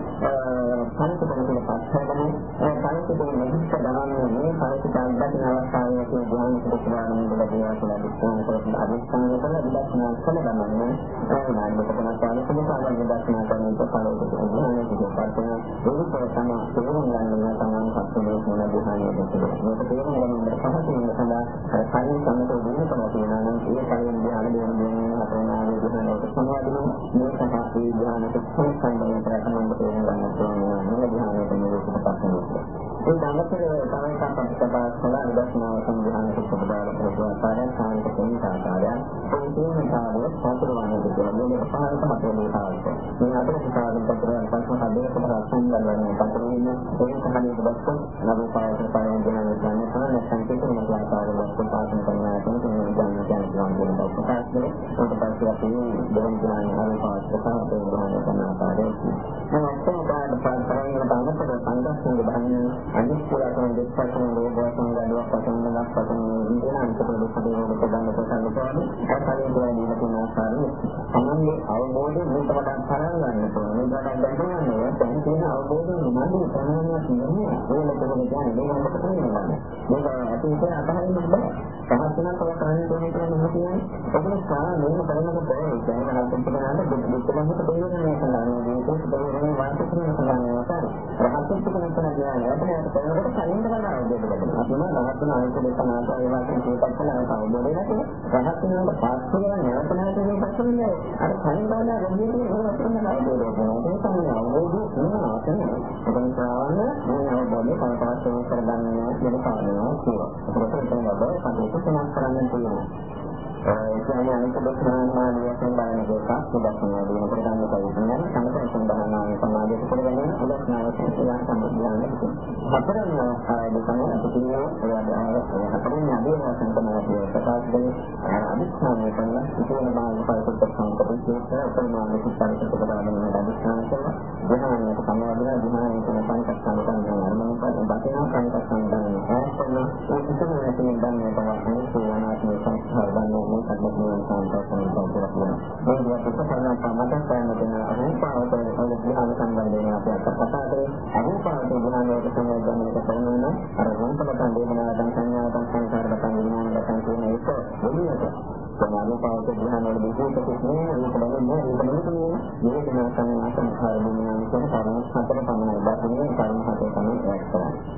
සංකල්පවල පාස්කම් ඒ සංකල්පවල දරන්නේ මේ පරිසරයන් දකින අවස්ථාවේ තියෙන ධ්‍යාන ප්‍රතිවාරණය වල දේවා කියලා දිස්ත්‍රාණ කරන අධිෂ්ඨාන වල විදර්ශනා කළගමන්නේ ඒ නාමක තමයි සාමාන්‍ය විදර්ශනා කරන පළවෙනි ධ්‍යානයේ පිටපතන රූප තමයි තේරුම් ගන්න තමයි සත්‍යයේ මොන ධ්‍යානයද කියලා. මේක තේරුම් ගන්න පහසුවෙන් සඳහා කලින් සම්මත වෙන තමයි කියනවා නම් ඒ කලින් ධ්‍යාන දෙන දෙන හතරනාගේ ධ්‍යානයට සමාදින මේ තමයි ධ්‍යානයට සංසන්දනය කරගන්න තේරුම් ගන්න ඕනේ. මේ ධ්‍යානයට මේ පිටපතන ඒ දානතර තමයි සම්පූර්ණ කළා විදර්ශනා සංධානය ප්‍රතිපදාව ප්‍රතිපාදන සාන්ත කෙනිකාකාරයන් පොදුම කාර්ය සාතරවන්නේ කියන්නේ මේ පහළට හතරේ කාර්යය. මේ හතරේ කාර්යයන් පතරයන් පස්ම හදේ තමයි සංගලන්නේ පතරේ ඒ තමයි දෙබස්ස නවපායක පාරෙන් දෙන ගන්න තමයි සංකේතන ආකාරය වස්තු පාසන කරනවා තමයි ගන්න ගන්න ගන්න දෙන්න පස්සේ ඊට පස්සේ අපි දෙවන් ගන්න හරි පාස් කරලා දෙන්න ගන්න ආකාරය. මේ ඔක්කොම කාර්ය පාරෙන් දානතර සංගස්ස දෙන්නේ අනිත් පුරාතන දෙස්පතන රෝගයන් ගලවක් පතන ලක් පතන ඉන්දියානු පොඩි පොඩි වලට ගන්න කොටන්න ඕනේ. ඒ කලින් දෙන්නේ තියෙන ආකාරය සමන්ගේ අවබෝධය මේකට වඩා තරම් ගන්න ඕනේ. මේකට දැනගන්න දැන් තියෙන අවබෝධය මොනවද ප්‍රමාණයක් නෙමෙයි. ඒකට තමයි කියන්නේ මේකට තේරෙන්නේ. මේක අතීතයේ අතහරින්න බෑ. සාහසනක කරන්නේ කොහොමද කියන්නේ? ඔබේ සා මේක කරනකොට බෑ. දැන් හරියට බලන්න දෙකමකට තේරෙන්නේ නැහැ. මේක දෙන්නේ වාසිය කරන සමානතාවය. රහසක් තුනක් තමයි අපේ කරනකොට කලින් කරන අවබෝධය ලැබෙනවා. අපි නම් රහත් වෙන අනිත් දෙකනාට ඒ වගේ කීපයක් කරලා අවබෝධය ලැබෙනවා. රහත් වෙනකොට පාස්කරන නැවත නැවත මේක කරන්නේ අර කලින් බලන රෙදියේ ඒක කරන අවබෝධය ලැබෙනවා. ඒක තමයි අවබෝධය වෙනවා කියන්නේ. ඒකෙන් සාවන මේ අවබෝධය පරපාස්කරන කරගන්නවා කියන කාරණාව කියනවා. ඒකට තමයි බබ පදේට සමාන කරන්න තියෙනවා. ඒ කියන්නේ අනිත් දක්ෂනාමාලිය සම්බන්ධ දෙකක් සුදක්ෂනා දෙන ප්‍රධාන කරුණ තමයි සම්බන්ධනාවේ සමාජයට කරගෙන උදක්ෂනාව කියලා සම්බන්ධයන්නේ. හතරෙන් ආයතන තමයි අපිටිය ඔයාලා හතරෙන් ආදී සම්බන්ධනාවේ ප්‍රකාශ දෙන අදිස්ථානය කරන ඉතිරි බාහිර පරිසර සංකල්පයේ උපමාන සිස්ටම් එකකට දාගෙන අදිස්ථාන කරනවා. ධ්‍යානයට සමාදලා ධ්‍යානයේ තියෙන සංකල්පන කරන අරමුණකට බකිනා සංකල්පන ගන්න ආයතන ඒ කිසිම නැතිනම් ගන්න තමයි සෝවානාත්මක සංස්කාර ගන්න මේ කර්මයෙන් සංකල්පන කරනවා. මේ විදිහට කරන සම්මත කරන දෙන අරූපාවත ධ්‍යාන සම්බන්ධයෙන් අපි කතා කරේ. අරූපාවත ධ්‍යානයට සම්බන්ධ කරන අර රූපකතන් දේමනාදන් සංඥාදන් සංකාරකතන් විඥානකතන් කියන එක එළියට සමානපාවත ධ්‍යානවල විශේෂ කිසිම රූප බලන්නේ රූප බලන්නේ මේ වෙන සංඥා සංකාර විඥාන කියන කාරණා හතර පමණයි. බාහිර කාරණා හතර තමයි එක් කරන්නේ.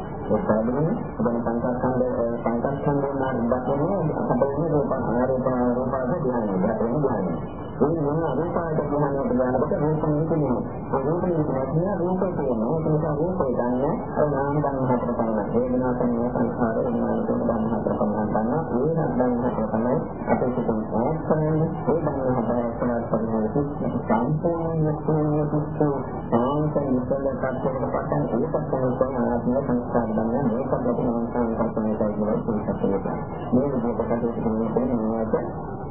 ඒ කාරණේ දැන් සංකල්පන සංකල්පන මාර්ගයෙන් අපේ රූප ආරෝපණ රූපාද ධ්‍යානය ධ්‍යානය ඒ මොන අරූපාවත ධ්‍යානයට යනකොට රූප නිකුනේ ඒ රූප නිකුනේ රූප කියනවා ඒක රූපේ ගන්න අර නාම ධර්ම හතර පමණයි. වේදනා සංඥා සංඛාර විඥාන කියන ධර්ම හතර පමණක් ගන්න. ඒ ධර්ම හතර තමයි අපේ සිතෙන් ආස්තනන්නේ ඒ ධර්ම හතර එක්කම පරිහරණය සම්පූර්ණ ශූන්‍යත්වය සාන්ත නිසල කර්තව්‍ය පටන් ඒකත් තමයි ආත්ම සංස්කාර ගන්න මේක අපිට නම් සංකල්පනය කරලා ඉස්සරහට මේ විදිහට කටයුතු කරනකොට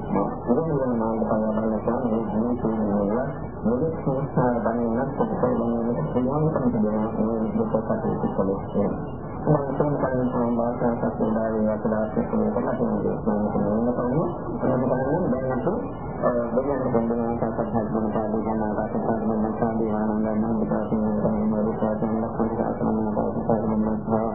ඉරණියන මාර්ග පරිවර්තන මේ ජීවිතයේ මොකද සංස්කාර බණිනක් කොටසක් පුළුවන් කමදෙනවා මේ විදිහට කටයුතු කළේ. මම තමයි සම්බන්ධතාවය සත්‍යදායී වලට කියන්නේ කොහොමද මම කියන්නේ කොහොමද දැන් අපි බෙහෙත් දෙන්නා සත්‍යහත් වෙන පාඩු ගන්නවා වාසනාවක් මම සාදී ආනන්දයන් මම පිටාසින් තමයි මොකක්ද ලක්ෂණ සාසනම පාඩු කරනවා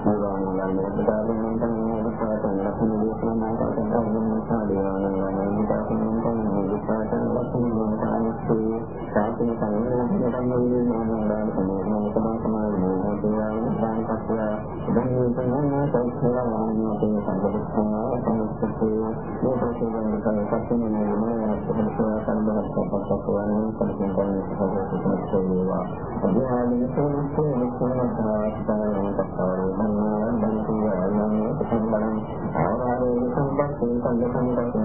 ඒවානේ බදාගෙන මම තමයි ලක්ෂණ ලක්ෂණ දේශනා කරනවා මම සාදී ආනන්දයන් මම පිටාසින් තමයි මොකක්ද ලක්ෂණ මම තමයි සාතින සංඥා දෙන්නේ මම තමයි තමයි තමයි මොකද දැන් දැන් මේ තමයි සංස්කාර වලින් තියෙන සංකල්පනා සංස්කෘතිය මේ ප්‍රතිබන්ධ කරන සත්‍යනේ නේ අපේ සම්බන්ධ කරපස්සකවන්නේ සංකල්පන සංස්කෘතියවා අධ්‍යාත්මික සංස්කෘතිය විශ්වනාථාස්තරණ කතාවේ මනෝමය බන්තිය යන්නේ සම්බන්ධ ආරාධන සම්බන්ධ සංකල්පන